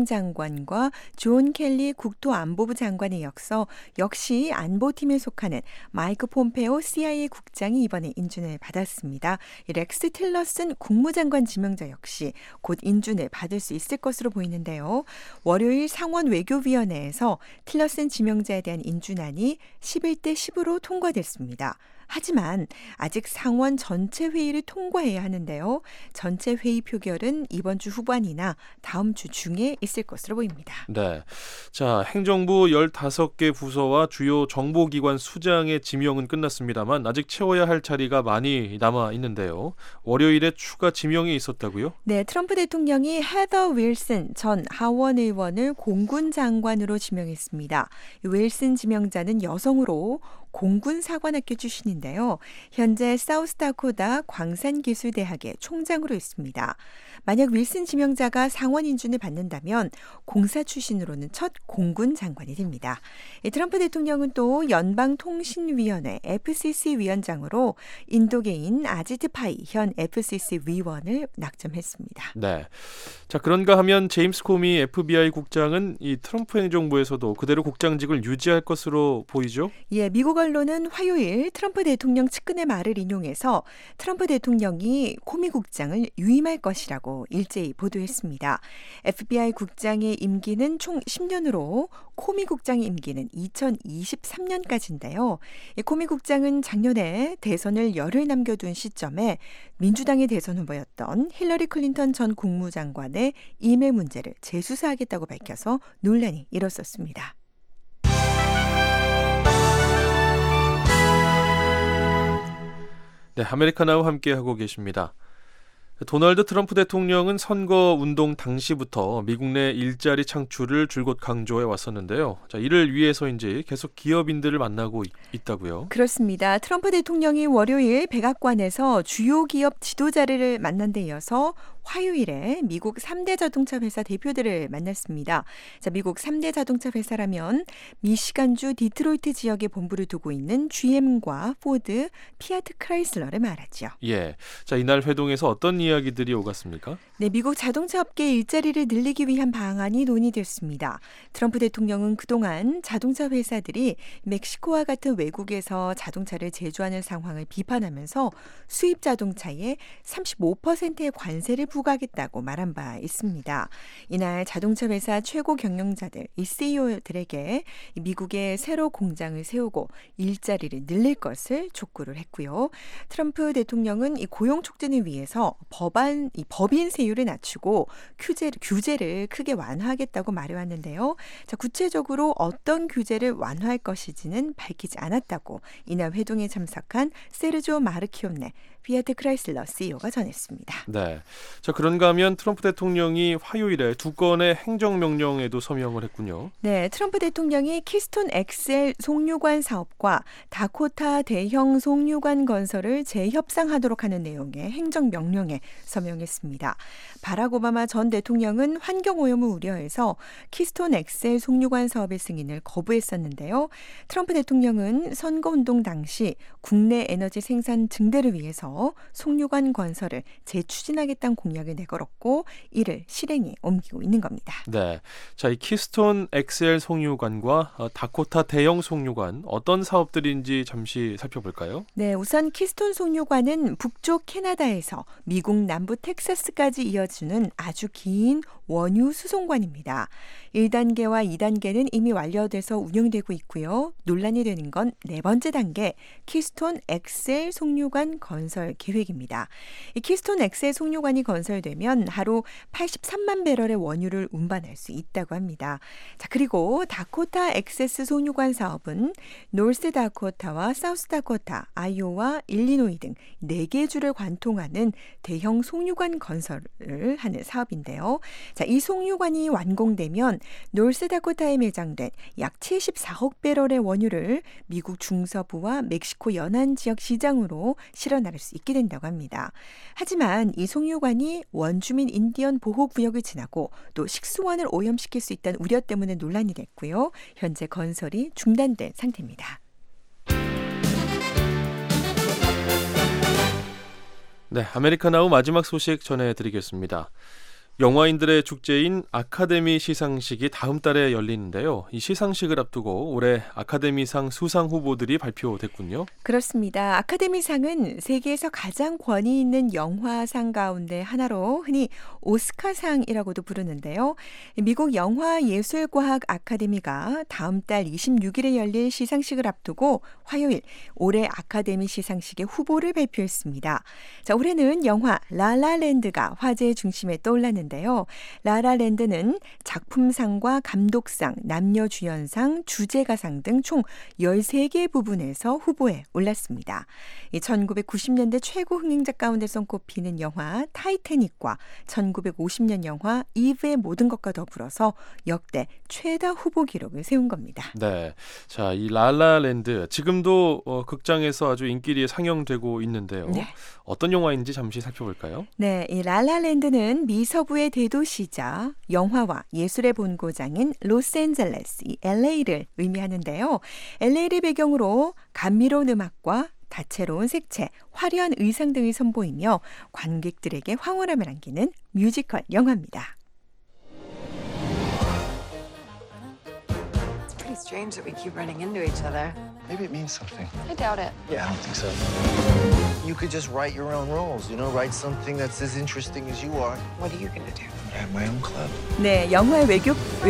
국방장관과 존 켈리 국토안보부 장관에 이어서 역시 안보팀에 속하는 마이크 폼페오 씨아이에이 국장이 이번에 인준을 받았습니다. 렉스 틸러슨 국무장관 지명자 역시 곧 인준을 받을 수 있을 것으로 보이는데요. 월요일 상원 외교위원회에서 틸러슨 지명자에 대한 인준안이 십일 대 십으로 통과됐습니다. 하지만 아직 상원 전체 회의를 통과해야 하는데요. 전체 회의 표결은 이번 주 후반이나 다음 주 중에 있을 것으로 보입니다.
네. 자, 행정부 열다섯 개 부서와 주요 정보기관 수장의 지명은 끝났습니다만 아직 채워야 할 자리가 많이 남아 있는데요. 월요일에 추가 지명이 있었다고요?
네, 트럼프 대통령이 헤더 윌슨 전 하원 의원을 공군 장관으로 지명했습니다. 윌슨 지명자는 여성으로 공군사관학교 출신인데요. 현재 사우스다코타 광산기술대학의 총장으로 있습니다. 만약 윌슨 지명자가 상원 인준을 받는다면 공사 출신으로는 첫 공군 장관이 됩니다. 트럼프 대통령은 또 연방통신위원회 에프씨씨 위원장으로 인도계인 아지트 파이 현 에프씨씨 위원을 낙점했습니다.
네. 자, 그런가 하면 제임스 코미 에프비아이 국장은 이 트럼프 행정부에서도 그대로 국장직을 유지할 것으로 보이죠?
예, 미국 언론은 화요일 트럼프 대통령 측근의 말을 인용해서 트럼프 대통령이 코미 국장을 유임할 것이라고 일제히 보도했습니다. 에프비아이 국장의 임기는 총 십 년으로 코미 국장의 임기는 이천이십삼 년까지인데요. 코미 국장은 작년에 대선을 열흘 남겨둔 시점에 민주당의 대선 후보였던 힐러리 클린턴 전 국무장관의 이메일 문제를 재수사하겠다고 밝혀서 논란이 일었었습니다.
네, 아메리카나와 함께하고 계십니다. 도널드 트럼프 대통령은 선거 운동 당시부터 미국 내 일자리 창출을 줄곧 강조해 왔었는데요. 자, 이를 위해서인지 계속 기업인들을 만나고 있, 있다고요?
그렇습니다. 트럼프 대통령이 월요일 백악관에서 주요 기업 지도자를 만난 데 이어서 화요일에 미국 삼 대 자동차 회사 대표들을 만났습니다. 자, 미국 삼 대 자동차 회사라면 미시간주 디트로이트 지역에 본부를 두고 있는 지엠과 포드, 피아트 크라이슬러를 말하죠.
예. 자, 이날 회동에서 어떤 이야기들이 오갔습니까?
네, 미국 자동차 업계의 일자리를 늘리기 위한 방안이 논의됐습니다. 트럼프 대통령은 그동안 자동차 회사들이 멕시코와 같은 외국에서 자동차를 제조하는 상황을 비판하면서 수입 자동차에 삼십오 퍼센트의 관세를 부과하겠다고 말한 바 있습니다. 이날 자동차 회사 최고 경영자들, 이 씨이오들에게 미국에 새로 공장을 세우고 일자리를 늘릴 것을 촉구를 했고요. 트럼프 대통령은 이 고용 촉진을 위해서 법안, 이 법인 세율을 낮추고 규제, 규제를 크게 완화하겠다고 말해왔는데요. 자, 구체적으로 어떤 규제를 완화할 것인지는 밝히지 않았다고 이날 회동에 참석한 세르조 마르키오네 피아트 크라이슬러 씨이오가 전했습니다.
네. 자, 그런가 하면 트럼프 대통령이 화요일에 두 건의 행정명령에도 서명을 했군요.
네, 트럼프 대통령이 키스톤 엑스엘 송유관 사업과 다코타 대형 송유관 건설을 재협상하도록 하는 내용의 행정명령에 서명했습니다. 바락 오바마 전 대통령은 환경오염을 우려해서 키스톤 엑스엘 송유관 사업의 승인을 거부했었는데요. 트럼프 대통령은 선거운동 당시 국내 에너지 생산 증대를 위해서 송유관 건설을 재추진하겠다는 공약을 내걸었고 이를 실행에 옮기고 있는 겁니다.
네, 자, 이 키스톤 엑스엘 송유관과 다코타 대형 송유관 어떤 사업들인지 잠시 살펴볼까요?
네, 우선 키스톤 송유관은 북쪽 캐나다에서 미국 남부 텍사스까지 이어주는 아주 긴 원유 수송관입니다. 일 단계와 이 단계는 이미 완료돼서 운영되고 있고요. 논란이 되는 건 네 번째 단계 키스톤 엑스엘 송유관 건설 계획입니다. 이 키스톤 엑스엘 송유관이 건설되면 하루 팔십삼만 배럴의 원유를 운반할 수 있다고 합니다. 자, 그리고 다코타 엑세스 송유관 사업은 노스다코타와 사우스다코타, 아이오와 일리노이 등 네 개 주를 관통하는 대형 송유관 건설을 하는 사업인데요. 자, 이 송유관이 완공되면 노스다코타에 매장된 약 칠십사억 배럴의 원유를 미국 중서부와 멕시코 연안 지역 시장으로 실어 나를 수 있게 된다고 합니다. 하지만 이 송유관이 원주민 인디언 보호구역을 지나고 또 식수원을 오염시킬 수 있다는 우려 때문에 논란이 됐고요. 현재 건설이 중단된 상태입니다.
네, 아메리카나우 마지막 소식 전해드리겠습니다. 영화인들의 축제인 아카데미 시상식이 다음 달에 열리는데요. 이 시상식을 앞두고 올해 아카데미상 수상 후보들이 발표됐군요.
그렇습니다. 아카데미상은 세계에서 가장 권위 있는 영화상 가운데 하나로 흔히 오스카상이라고도 부르는데요. 미국 영화예술과학 아카데미가 다음 달 이십육 일에 열릴 시상식을 앞두고 화요일 올해 아카데미 시상식의 후보를 발표했습니다. 자, 올해는 영화 라라랜드가 화제의 중심에 떠올랐는데 인데요. 라라랜드는 작품상과 감독상, 남녀주연상, 주제가상 등 총 열세 개 부분에서 후보에 올랐습니다. 천구백구십 년대 최고 흥행작 가운데 손꼽히는 영화 타이타닉과 천구백오십 년 영화 이브의 모든 것과 더불어서 역대 최다 후보 기록을 세운 겁니다.
네, 자, 이 라라랜드 지금도 어, 극장에서 아주 인기리에 상영되고 있는데요. 네. 어떤 영화인지 잠시 살펴볼까요?
네, 이 라라랜드는 미서부의 대도시자 영화와 예술의 본고장인 로스앤젤레스, 이 엘에이를 의미하는데요. 엘에이를 배경으로 감미로운 음악과 다채로운 색채, 화려한 의상 등을 선보이며 관객들에게 황홀함을 안기는 뮤지컬 영화입니다.
It's strange that we keep running into each other.
Maybe it means something.
I doubt it.
Yeah, I don't think so. You could just write your own rules, you know, write something that's as interesting as you are.
What are you gonna do?
I have my own club.
네, 영화의 외교,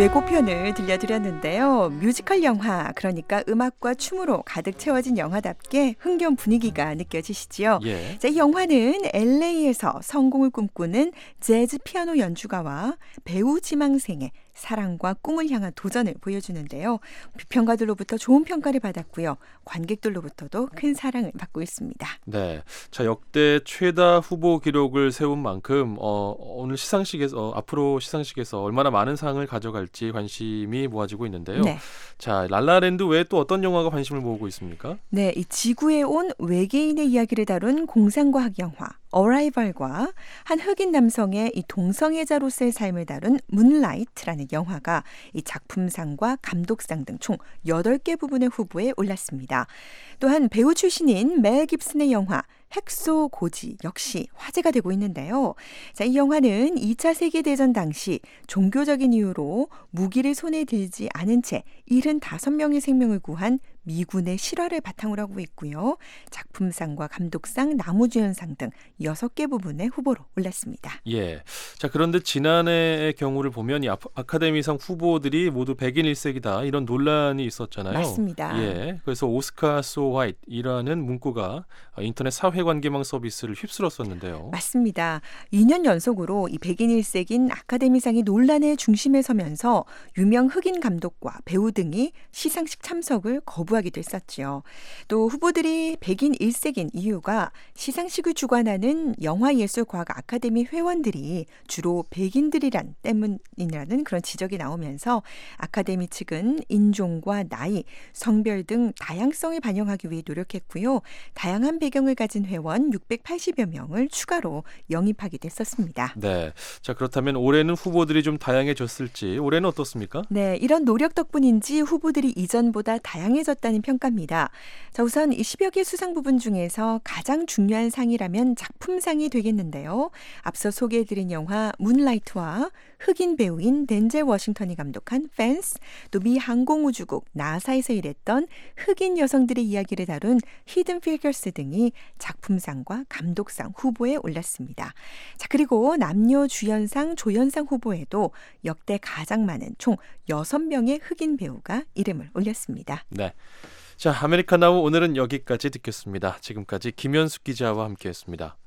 예고편을 들려드렸는데요. 뮤지컬 영화, 그러니까 음악과 춤으로 가득 채워진 영화답게 흥겨운 분위기가 느껴지시죠?
예.
자, 이 영화는 엘에이에서 성공을 꿈꾸는 재즈 피아노 연주가와 배우 지망생의 사랑과 꿈을 향한 도전을 보여주는데요. 비평가들로부터 좋은 평가를 받았고요. 관객들로부터도 큰 사랑을 받고 있습니다.
네, 자, 역대 최다 후보 기록을 세운 만큼 어, 오늘 시상식에서 어, 앞으로 시상식에서 얼마나 많은 상을 가져갈지 관심이 모아지고 있는데요. 네. 자, 랄라랜드 외에 또 어떤 영화가 관심을 모으고 있습니까?
네, 이 지구에 온 외계인의 이야기를 다룬 공상과학 영화 어라이벌과 한 흑인 남성의 이 동성애자로서의 삶을 다룬 문라이트라는 영화가 이 작품상과 감독상 등 총 여덟 개 부분의 후보에 올랐습니다. 또한 배우 출신인 멜 깁슨의 영화 핵소 고지 역시 화제가 되고 있는데요. 자, 이 영화는 이 차 세계대전 당시 종교적인 이유로 무기를 손에 들지 않은 채 칠십오 명의 생명을 구한 미군의 실화를 바탕으로 하고 있고요. 작품상과 감독상, 남우주연상 등 여섯 개 부분의 후보로 올랐습니다.
예. 자, 그런데 지난해의 경우를 보면 이 아카데미상 후보들이 모두 백인 일색이다 이런 논란이 있었잖아요.
맞습니다.
예. 그래서 오스카 so white이라는 문구가 인터넷 사회관계망 서비스를 휩쓸었었는데요.
맞습니다. 이 년 연속으로 이 백인 일색인 아카데미상이 논란의 중심에 서면서 유명 흑인 감독과 배우 등이 시상식 참석을 거부하기도 했었죠. 또 후보들이 백인 일색인 이유가 시상식을 주관하는 영화예술과학 아카데미 회원들이 주로 백인들이란 때문이라는 그런 지적이 나오면서 아카데미 측은 인종과 나이, 성별 등 다양성을 반영하기 위해 노력했고요. 다양한 배경을 가진 회원 육백팔십여 명을 추가로 영입하기도 했었습니다.
네, 자, 그렇다면 올해는 후보들이 좀 다양해졌을지 올해는 어떻습니까?
네, 이런 노력 덕분인지 후보들이 이전보다 다양해졌다는 평가입니다. 자, 우선 이 십여 개 수상 부분 중에서 가장 중요한 상이라면 작품상이 되겠는데요. 앞서 소개해드린 영화 문라이트와 흑인 배우인 덴젤 워싱턴이 감독한 펜스, 또 미 항공우주국 나사에서 일했던 흑인 여성들의 이야기를 다룬 히든 피겨스 등이 작품상과 감독상 후보에 올랐습니다. 자, 그리고 남녀 주연상, 조연상 후보에도 역대 가장 많은 총 여섯 명의 흑인 배우가 이름을 올렸습니다.
네. 자, 아메리카나우 오늘은 여기까지 듣겠습니다. 지금까지 김현숙 기자와 함께했습니다.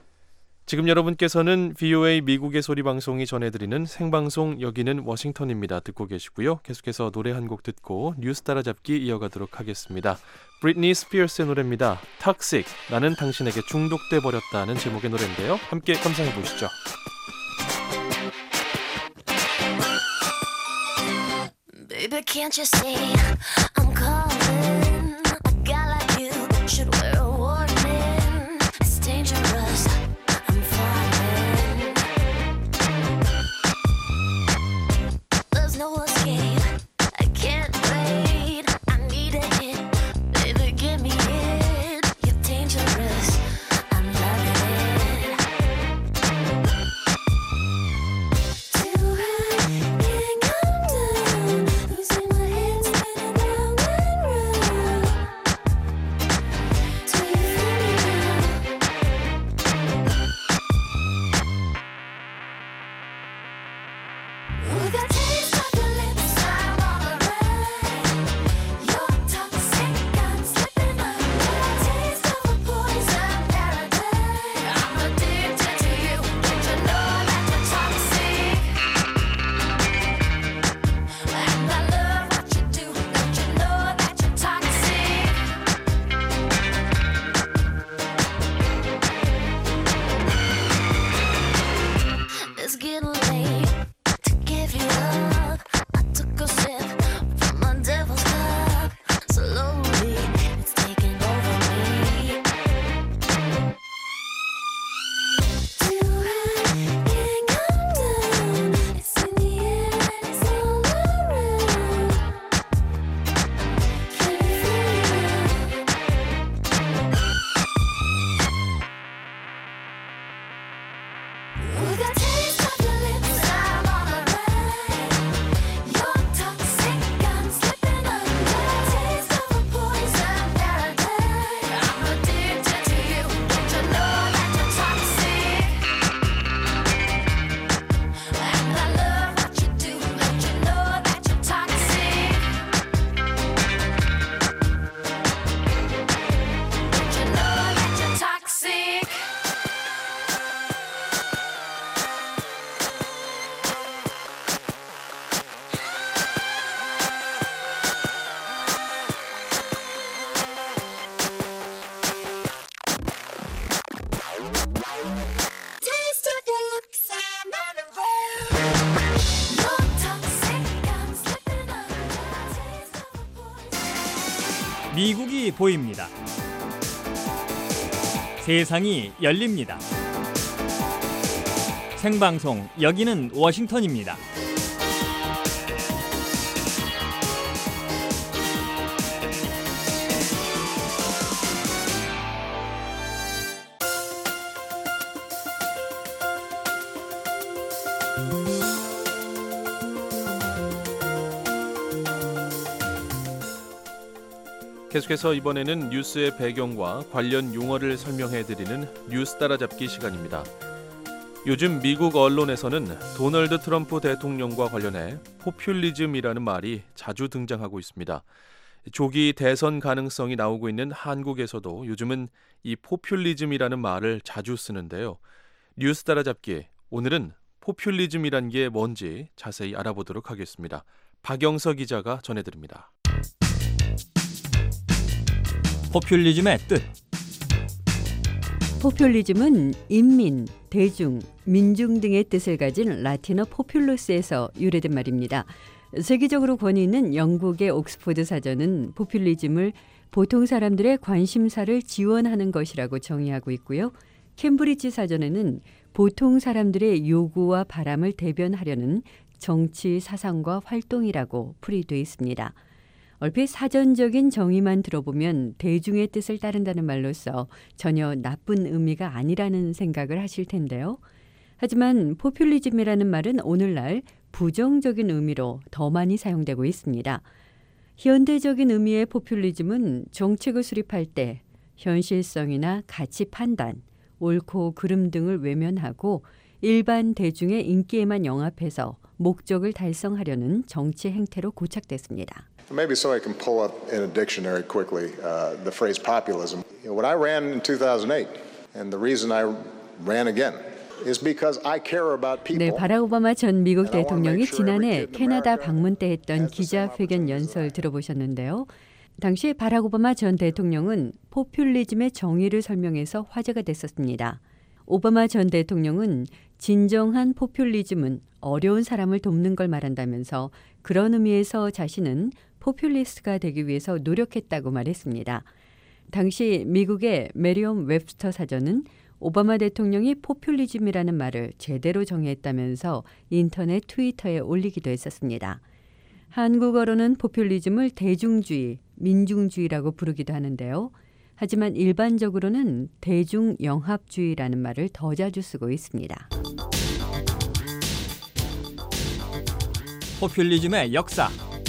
지금 여러분께서는 브이오에이 미국의 소리 방송이 전해드리는 생방송 여기는 워싱턴입니다. 듣고 계시고요. 계속해서 노래 한 곡 듣고 뉴스 따라잡기 이어가도록 하겠습니다. 브리트니 스피어스의 노래입니다. Toxic, 나는 당신에게 중독돼 버렸다는 제목의 노래인데요. 함께 감상해 보시죠.
can't you see I'm calling? A guy like you should wear a warning. It's dangerous. I'm falling. There's no escape. I can't wait. I need a hit. Baby, give me it. You're dangerous. I'm loving it. Too high, can't come down. Losing my head, spinning round and round. Do you feel me now? With a taste of your lips, I'm on a ride. You're toxic, I'm slipping under. Taste of a poison paradise. I'm addicted to you. Don't you know that you're toxic? And I love what you do. Don't you know that you're toxic? It's getting late to give you up. I took a sip from my devil's cup. Slowly, it's taking over me. Too high, can't come down. It's in the air and it's all around. Can you feel it now? With a taste of your lips, I'm on a ride. You're toxic, I'm slipping under. Taste of a poison paradise. I'm addicted to you. Don't you know that you're toxic? And I love what you do. Don't you know that you're toxic? Don't you know that you're toxic? Taste of your lips, I'm on a roll. You're toxic, I'm slipping under. Taste of a poison.
미국이 보입니다. 세상이 열립니다. 생방송 여기는 워싱턴입니다.
계속해서 이번에는 뉴스의 배경과 관련 용어를 설명해드리는 뉴스 따라잡기 시간입니다. 요즘 미국 언론에서는 도널드 트럼프 대통령과 관련해 포퓰리즘이라는 말이 자주 등장하고 있습니다. 조기 대선 가능성이 나오고 있는 한국에서도 요즘은 이 포퓰리즘이라는 말을 자주 쓰는데요. 뉴스 따라잡기, 오늘은 포퓰리즘이란 게 뭔지 자세히 알아보도록 하겠습니다. 박영서 기자가 전해드립니다.
포퓰리즘의 뜻.
포퓰리즘은 인민, 대중, 민중 등의 뜻을 가진 라틴어 포퓰러스에서 유래된 말입니다. 세계적으로 권위 있는 영국의 옥스포드 사전은 포퓰리즘을 보통 사람들의 관심사를 지원하는 것이라고 정의하고 있고요. 캠브리지 사전에는 보통 사람들의 요구와 바람을 대변하려는 정치, 사상과 활동이라고 풀이되어 있습니다. 얼핏 사전적인 정의만 들어보면 대중의 뜻을 따른다는 말로서 전혀 나쁜 의미가 아니라는 생각을 하실 텐데요. 하지만 포퓰리즘이라는 말은 오늘날 부정적인 의미로 더 많이 사용되고 있습니다. 현대적인 의미의 포퓰리즘은 정책을 수립할 때 현실성이나 가치 판단, 옳고 그름 등을 외면하고 일반 대중의 인기에만 영합해서 목적을 달성하려는 정치 행태로 고착됐습니다.
Maybe so I can pull up in a dictionary quickly uh, the phrase populism. You know, when I ran in two thousand eight, and the reason I ran again is because I care about people.
네, 바락 오바마 전 미국 대통령이 지난해 캐나다 방문 때 했던 기자회견 연설 들어보셨는데요. 당시 바락 오바마 전 대통령은 포퓰리즘의 정의를 설명해서 화제가 됐었습니다. 오바마 전 대통령은 진정한 포퓰리즘은 어려운 사람을 돕는 걸 말한다면서 그런 의미에서 자신은 포퓰리스트가 되기 위해서 노력했다고 말했습니다. 당시 미국의 메리엄 웹스터 사전은 오바마 대통령이 포퓰리즘이라는 말을 제대로 정의했다면서 인터넷 트위터에 올리기도 했었습니다. 한국어로는 포퓰리즘을 대중주의, 민중주의라고 부르기도 하는데요. 하지만 일반적으로는 대중영합주의라는 말을 더 자주 쓰고 있습니다.
포퓰리즘의 역사.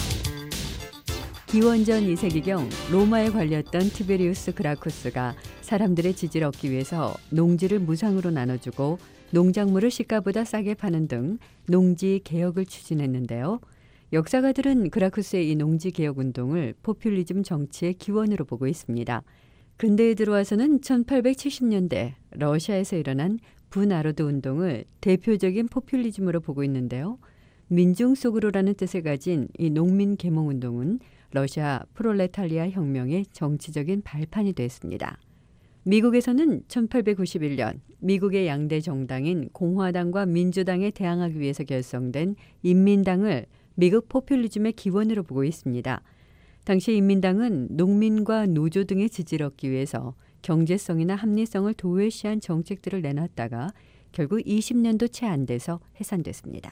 기원전 이 세기경 로마에 관리했던 티베리우스 그라쿠스가 사람들의 지지를 얻기 위해서 농지를 무상으로 나눠주고 농작물을 시가보다 싸게 파는 등 농지 개혁을 추진했는데요. 역사가들은 그라쿠스의 이 농지 개혁 운동을 포퓰리즘 정치의 기원으로 보고 있습니다. 근대에 들어와서는 천팔백칠십 년대 러시아에서 일어난 분아르드 운동을 대표적인 포퓰리즘으로 보고 있는데요. 민중 속으로라는 뜻을 가진 이 농민 계몽 운동은 러시아 프롤레타리아 혁명의 정치적인 발판이 됐습니다. 미국에서는 천팔백구십일 년 미국의 양대 정당인 공화당과 민주당에 대항하기 위해서 결성된 인민당을 미국 포퓰리즘의 기원으로 보고 있습니다. 당시 인민당은 농민과 노조 등의 지지를 얻기 위해서 경제성이나 합리성을 도외시한 정책들을 내놨다가 결국 이십 년도 채 안 돼서 해산됐습니다.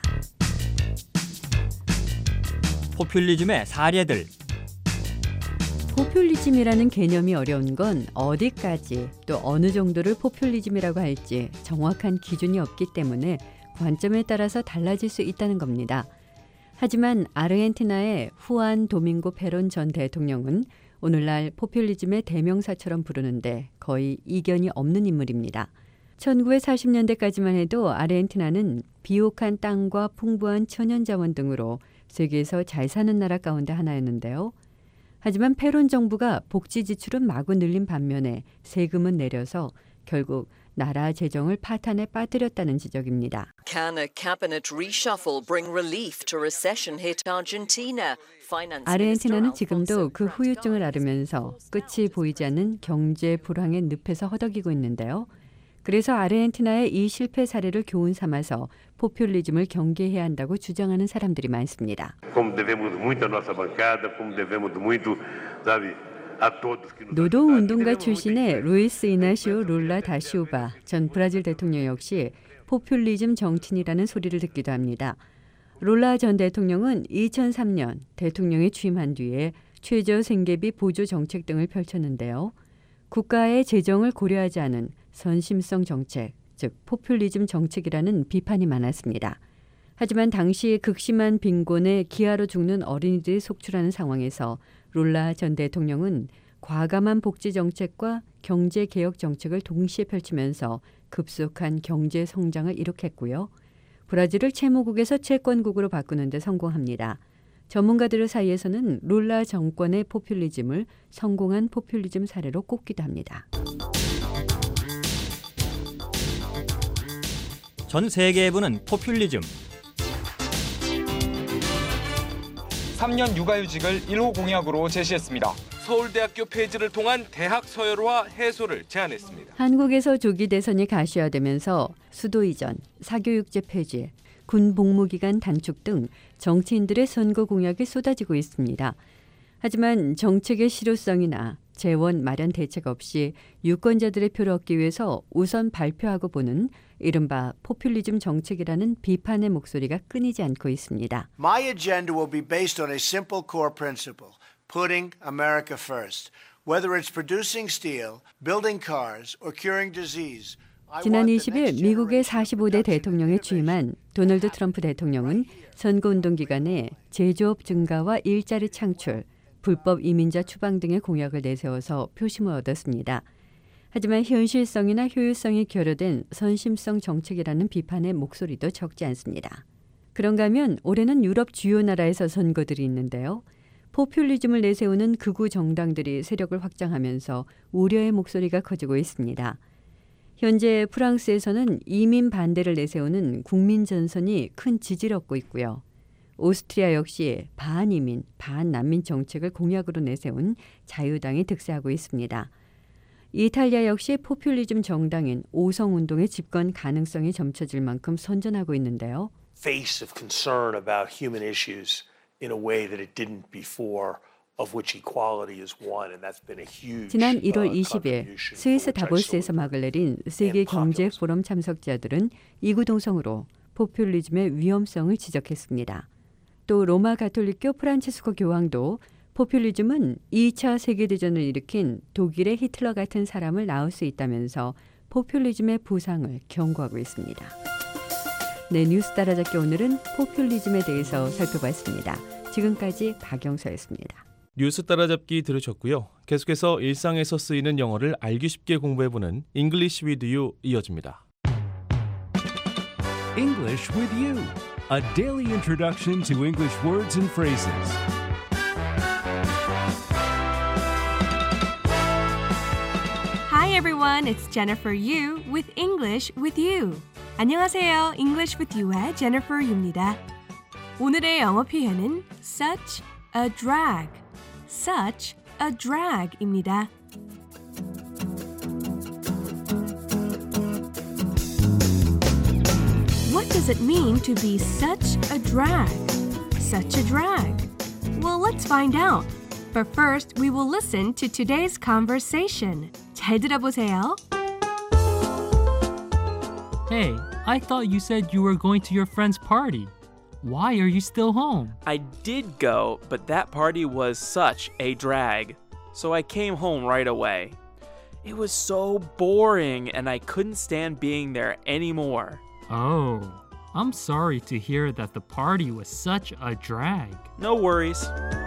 포퓰리즘의 사례들.
포퓰리즘이라는 개념이 어려운 건 어디까지 또 어느 정도를 포퓰리즘이라고 할지 정확한 기준이 없기 때문에 관점에 따라서 달라질 수 있다는 겁니다. 하지만 아르헨티나의 후안 도밍고 페론 전 대통령은 오늘날 포퓰리즘의 대명사처럼 부르는데 거의 이견이 없는 인물입니다. 천구백사십 년대까지만 해도 아르헨티나는 비옥한 땅과 풍부한 천연자원 등으로 세계에서 잘 사는 나라 가운데 하나였는데요. 하지만 페론 정부가 복지 지출은 마구 늘린 반면에 세금은 내려서 결국 나라 재정을 파탄에 빠뜨렸다는 지적입니다.
Can a cabinet reshuffle bring relief to recession-hit Argentina?
아르헨티나는 지금도 그 후유증을 앓으면서 끝이 보이지 않는 경제 불황의 늪에서 허덕이고 있는데요. 그래서 아르헨티나의 이 실패 사례를 교훈 삼아서 포퓰리즘을 경계해야 한다고 주장하는 사람들이 많습니다. 노동운동가 출신의 루이스 이나시오 룰라 다 시우바 전 브라질 대통령 역시 포퓰리즘 정치인이라는 소리를 듣기도 합니다. 룰라 전 대통령은 이천삼 년 대통령에 취임한 뒤에 최저 생계비 보조 정책 등을 펼쳤는데요. 국가의 재정을 고려하지 않은 선심성 정책, 즉 포퓰리즘 정책이라는 비판이 많았습니다. 하지만 당시 극심한 빈곤에 기아로 죽는 어린이들이 속출하는 상황에서 룰라 전 대통령은 과감한 복지 정책과 경제 개혁 정책을 동시에 펼치면서 급속한 경제 성장을 이룩했고요. 브라질을 채무국에서 채권국으로 바꾸는 데 성공합니다. 전문가들 사이에서는 룰라 정권의 포퓰리즘을 성공한 포퓰리즘 사례로 꼽기도 합니다.
전 세계에 부는 포퓰리즘.
삼 년 육아휴직을 일 호 공약으로 제시했습니다.
서울대학교 폐지를 통한 대학 서열화 해소를 제안했습니다.
한국에서 조기 대선이 가시화되면서 수도 이전, 사교육제 폐지, 군 복무기간 단축 등 정치인들의 선거 공약이 쏟아지고 있습니다. 하지만 정책의 실효성이나 재원 마련 대책 없이 유권자들의 표를 얻기 위해서 우선 발표하고 보는 이른바 포퓰리즘 정책이라는 비판의 목소리가 끊이지 않고 있습니다.
My agenda will be based on a simple core principle, putting America first. Whether it's producing steel, building cars, or curing disease.
지난 이십 일 미국의 사십오 대 대통령에 취임한 도널드 트럼프 대통령은 선거운동 기간에 제조업 증가와 일자리 창출, 불법 이민자 추방 등의 공약을 내세워서 표심을 얻었습니다. 하지만 현실성이나 효율성이 결여된 선심성 정책이라는 비판의 목소리도 적지 않습니다. 그런가 하면 올해는 유럽 주요 나라에서 선거들이 있는데요. 포퓰리즘을 내세우는 극우 정당들이 세력을 확장하면서 우려의 목소리가 커지고 있습니다. 현재 프랑스에서는 이민 반대를 내세우는 국민 전선이 큰 지지를 얻고 있고요. 오스트리아 역시 반이민, 반난민 정책을 공약으로 내세운 자유당이 득세하고 있습니다. 이탈리아 역시 포퓰리즘 정당인 오성운동의 집권 가능성이 점쳐질 만큼 선전하고 있는데요.
Face of concern about human issues in a way that it didn't before, of which equality is one, and that's been a huge
지난 일월
uh,
이십일
contribution
스위스
for which I
다보스에서 막을 내린 세계 경제 포럼 참석자들은 이구동성으로 포퓰리즘의 위험성을 지적했습니다. 또 로마 가톨릭교 프란치스코 교황도 포퓰리즘은 이 차 세계대전을 일으킨 독일의 히틀러 같은 사람을 낳을 수 있다면서 포퓰리즘의 부상을 경고하고 있습니다. 네, 뉴스 따라잡기 오늘은 포퓰리즘에 대해서 살펴봤습니다. 지금까지 박영서였습니다.
뉴스 따라잡기 들으셨고요. 계속해서 일상에서 쓰이는 영어를 알기 쉽게 공부해보는 English with You 이어집니다.
English with You, a daily introduction to English words and phrases.
Hi everyone, it's Jennifer Yu with English with You. 안녕하세요, English with You의 Jennifer Yu입니다. 오늘의 영어 표현은 such a drag, such a drag입니다. What does it mean to be such a drag? Such a drag? Well, let's find out. But first, we will listen to today's conversation. 잘 들어보세요.
Hey, I thought you said you were going to your friend's party. Why are you still home?
I did go, but that party was such a drag. So I came home right away. It was so boring and I couldn't stand being there anymore.
Oh, I'm sorry to hear that the party was such a drag.
No worries.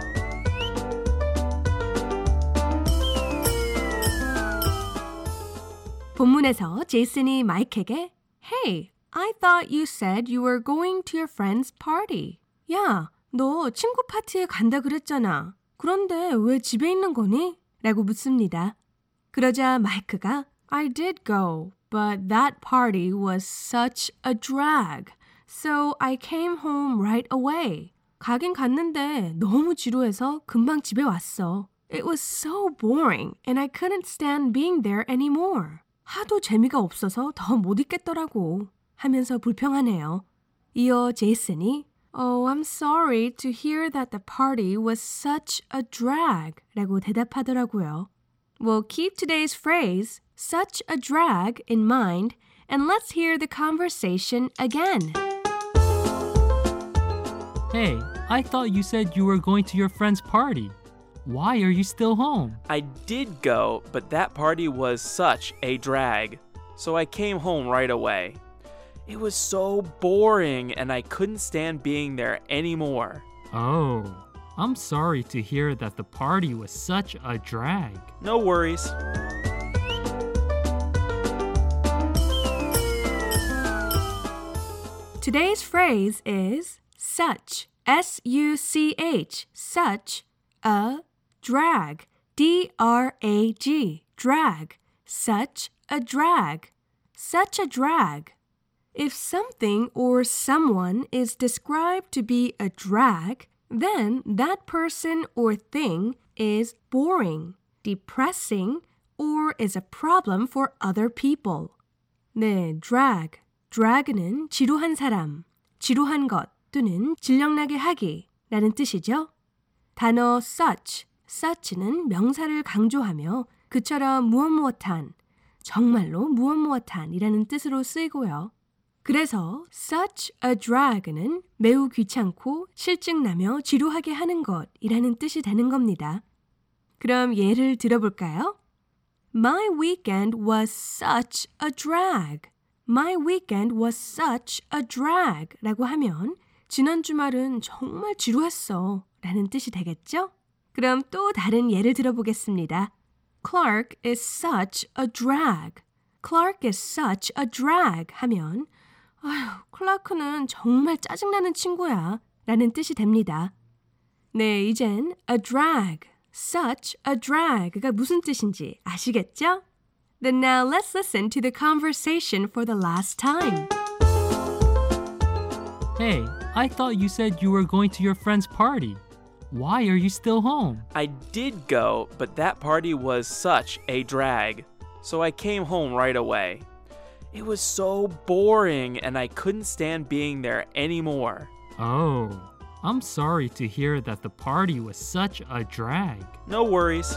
본문에서 제이슨이 마이크에게 Hey, I thought you said you were going to your friend's party. 야, 너 친구 파티에 간다 그랬잖아. 그런데 왜 집에 있는 거니? 라고 묻습니다. 그러자 마이크가 I did go, but that party was such a drag. So I came home right away. 가긴 갔는데 너무 지루해서 금방 집에 왔어. It was so boring and I couldn't stand being there anymore. 하도 재미가 없어서 더 못 있겠더라고 하면서 불평하네요. 이어 제이슨이 Oh, I'm sorry to hear that the party was such a drag 라고 대답하더라고요. We'll keep today's phrase, such a drag, in mind and let's hear the conversation again.
Hey, I thought you said you were going to your friend's party. Why are you still home?
I did go, but that party was such a drag. So I came home right away. It was so boring and I couldn't stand being there anymore.
Oh, I'm sorry to hear that the party was such a drag.
No worries.
Today's phrase is such, S U C H, such a drag, D R A G, drag, such a drag, such a drag. If something or someone is described to be a drag, then that person or thing is boring, depressing, or is a problem for other people. 네, drag. drag는 지루한 사람, 지루한 것 또는 질력나게 하기 라는 뜻이죠. 단어 such, such는 명사를 강조하며 그처럼 무엇무엇한, 정말로 무엇무엇한 이라는 뜻으로 쓰이고요. 그래서 such a drag는 매우 귀찮고 실증나며 지루하게 하는 것이라는 뜻이 되는 겁니다. 그럼 예를 들어볼까요? My weekend was such a drag. My weekend was such a drag 라고 하면 지난 주말은 정말 지루했어 라는 뜻이 되겠죠? 그럼 또 다른 예를 들어보겠습니다. Clark is such a drag. Clark is such a drag 하면 아휴, 클라크는 정말 짜증나는 친구야 라는 뜻이 됩니다. 네, 이젠 a drag, such a drag가 무슨 뜻인지 아시겠죠? Then now let's listen to the conversation for the last time.
Hey, I thought you said you were going to your friend's party. Why are you still home?
I did go, but that party was such a drag. so I came home right away. It was so boring and I couldn't stand being there anymore.
Oh, I'm sorry to hear that the party was such a drag.
No worries.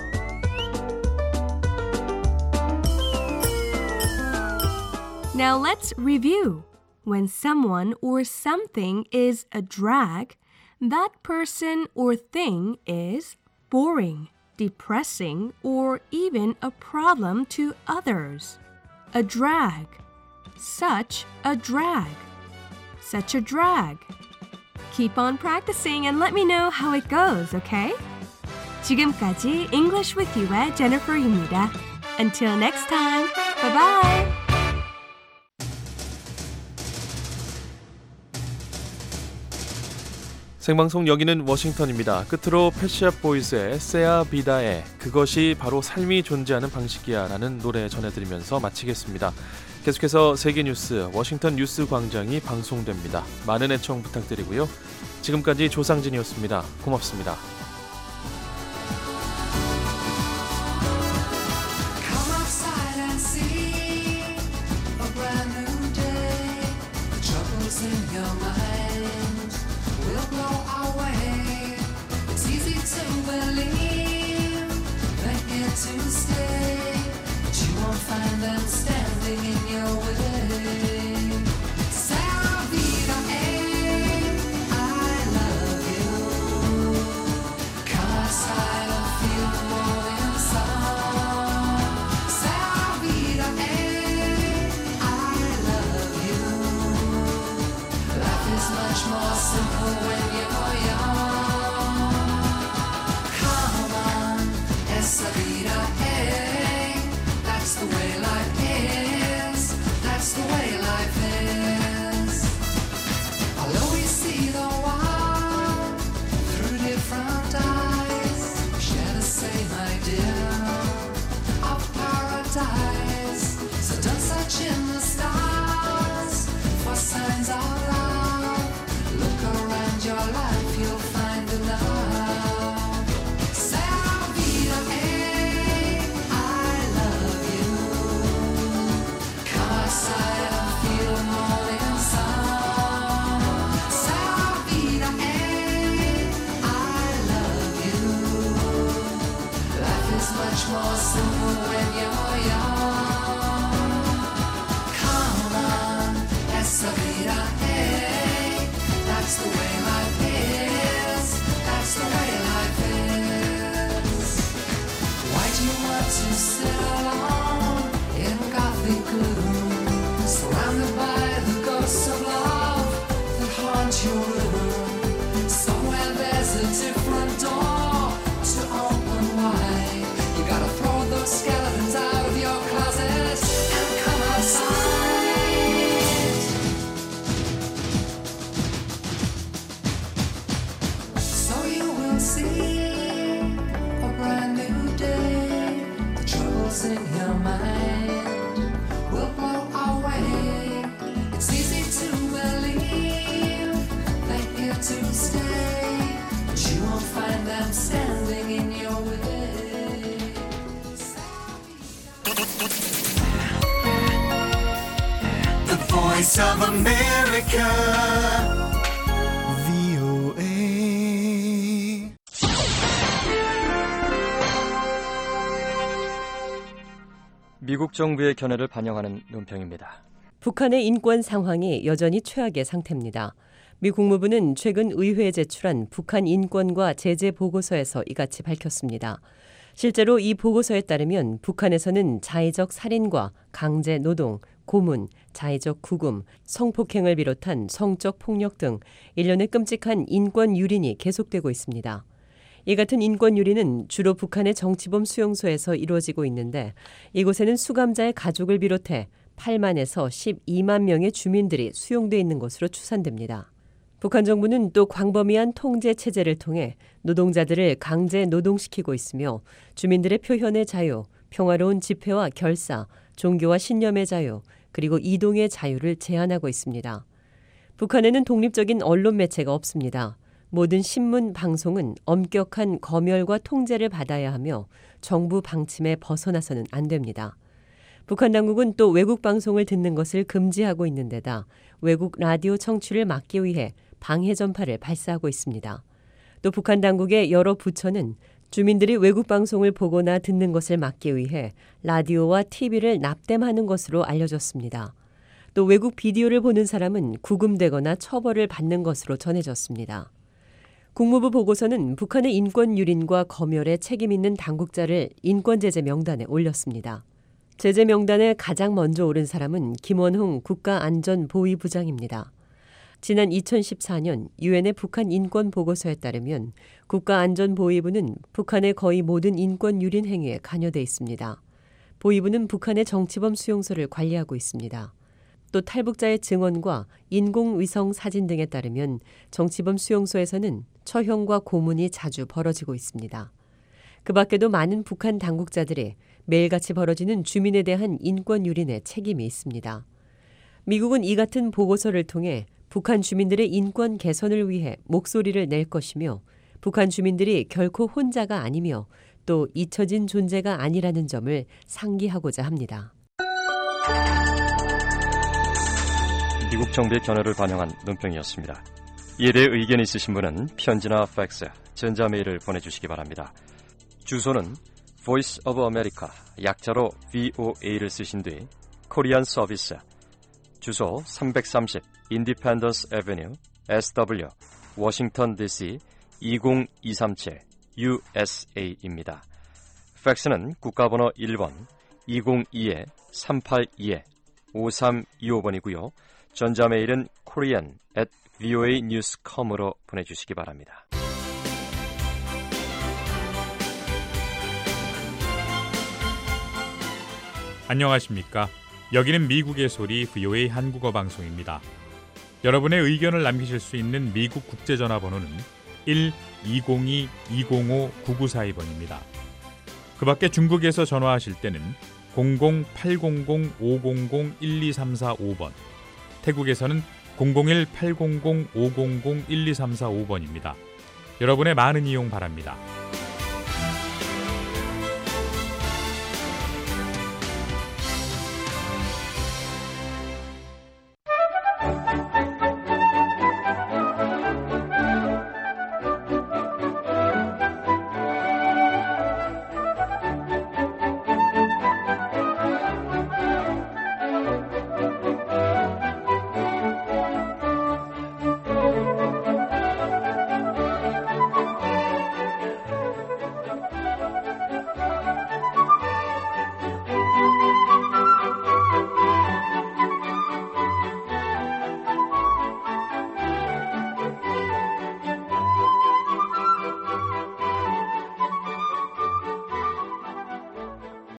Now let's review. When someone or something is a drag, that person or thing is boring, depressing, or even a problem to others. A drag. Such a drag. Such a drag. Keep on practicing and let me know how it goes, okay? 지금까지 English with You의 Jennifer입니다. Until next time, bye-bye!
생방송 여기는 워싱턴입니다. 끝으로 펫샵 보이스의 세아 비다의 그것이 바로 삶이 존재하는 방식이야 라는 노래 전해드리면서 마치겠습니다. 계속해서 세계 뉴스 워싱턴 뉴스 광장이 방송됩니다. 많은 애청 부탁드리고요. 지금까지 조상진이었습니다. 고맙습니다.
Come outside and see a brand new day. The troubles in your mind will blow away. It's easy to believe they're here to stay, but you won't find them standing in your way. Sarah Vida, I love you. Come outside and feel the morning sun. Sarah Vida, I love you. Life is much more simple when you're young. Come on, esa vida, hey. That's the way life is. That's the way life is. Although we see the world through different eyes, we share the same idea of paradise. So don't search in the stars for signs of love. Look around your life, you'll find enough. Sarah Vida, I love you. Come outside and feel the morning sun. Sarah Vida, I love you. Life is much more simple when you're young. Come on, esa vida, hey. That's the way life is. That's the way life is. Why do you want to sit alone in gothic gloom, surrounded by the ghosts of love that haunt your room? Somewhere there's a different door to open wide. You gotta throw those skeletons out of your closet and come outside. So you will see a brand new day. The troubles in your mind will blow away. It's easy to believe they're here to stay, but you won't find them standing in your way. The voice of America.
미국 정부의 견해를 반영하는 논평입니다.
북한의 인권 상황이 여전히 최악의 상태입니다. 미 국무부는 최근 의회에 제출한 북한 인권과 제재 보고서에서 이같이 밝혔습니다. 실제로 이 보고서에 따르면 북한에서는 자의적 살인과 강제 노동, 고문, 자의적 구금, 성폭행을 비롯한 성적 폭력 등 일련의 끔찍한 인권 유린이 계속되고 있습니다. 이 같은 인권 유린은 주로 북한의 정치범 수용소에서 이루어지고 있는데 이곳에는 수감자의 가족을 비롯해 팔만에서 십이만 명의 주민들이 수용돼 있는 것으로 추산됩니다. 북한 정부는 또 광범위한 통제 체제를 통해 노동자들을 강제 노동시키고 있으며 주민들의 표현의 자유, 평화로운 집회와 결사, 종교와 신념의 자유, 그리고 이동의 자유를 제한하고 있습니다. 북한에는 독립적인 언론 매체가 없습니다. 모든 신문, 방송은 엄격한 검열과 통제를 받아야 하며 정부 방침에 벗어나서는 안 됩니다. 북한 당국은 또 외국 방송을 듣는 것을 금지하고 있는 데다 외국 라디오 청취를 막기 위해 방해 전파를 발사하고 있습니다. 또 북한 당국의 여러 부처는 주민들이 외국 방송을 보거나 듣는 것을 막기 위해 라디오와 티비를 납땜하는 것으로 알려졌습니다. 또 외국 비디오를 보는 사람은 구금되거나 처벌을 받는 것으로 전해졌습니다. 국무부 보고서는 북한의 인권 유린과 검열에 책임 있는 당국자를 인권제재 명단에 올렸습니다. 제재 명단에 가장 먼저 오른 사람은 김원흥 국가안전보위부장입니다. 지난 이천십사 년 유엔의 북한 인권 보고서에 따르면 국가안전보위부는 북한의 거의 모든 인권 유린 행위에 관여돼 있습니다. 보위부는 북한의 정치범 수용소를 관리하고 있습니다. 또 탈북자의 증언과 인공위성 사진 등에 따르면 정치범 수용소에서는 처형과 고문이 자주 벌어지고 있습니다. 그 밖에도 많은 북한 당국자들의 매일같이 벌어지는 주민에 대한 인권 유린에 책임이 있습니다. 미국은 이 같은 보고서를 통해 북한 주민들의 인권 개선을 위해 목소리를 낼 것이며 북한 주민들이 결코 혼자가 아니며 또 잊혀진 존재가 아니라는 점을 상기하고자 합니다.
미국 정부의 견해를 반영한 논평이었습니다. 이에 대해 의견이 있으신 분은 편지나 팩스, 전자메일을 보내주시기 바랍니다. 주소는 Voice of America, 약자로 브이오에이를 쓰신 뒤 코리안 서비스, 주소 삼백삼십 Independence Avenue, 에스더블유, 워싱턴 디씨 이공이삼칠 유에스에이입니다. 팩스는 국가번호 일 번 이공이 삼팔이 오삼이오 번이고요. 전자메일은 korean at voa news dot com으로 보내주시기 바랍니다.
안녕하십니까? 여기는 미국의 소리 브이오에이 한국어 방송입니다. 여러분의 의견을 남기실 수 있는 미국 국제전화번호는 일 이공이 이공오 구구사이 번입니다. 그 밖에 중국에서 전화하실 때는 공공 팔공공 오공공 일이삼사오 번, 태국에서는 공공일 팔공공 오공공 일이삼사오 번입니다. 여러분의 많은 이용 바랍니다.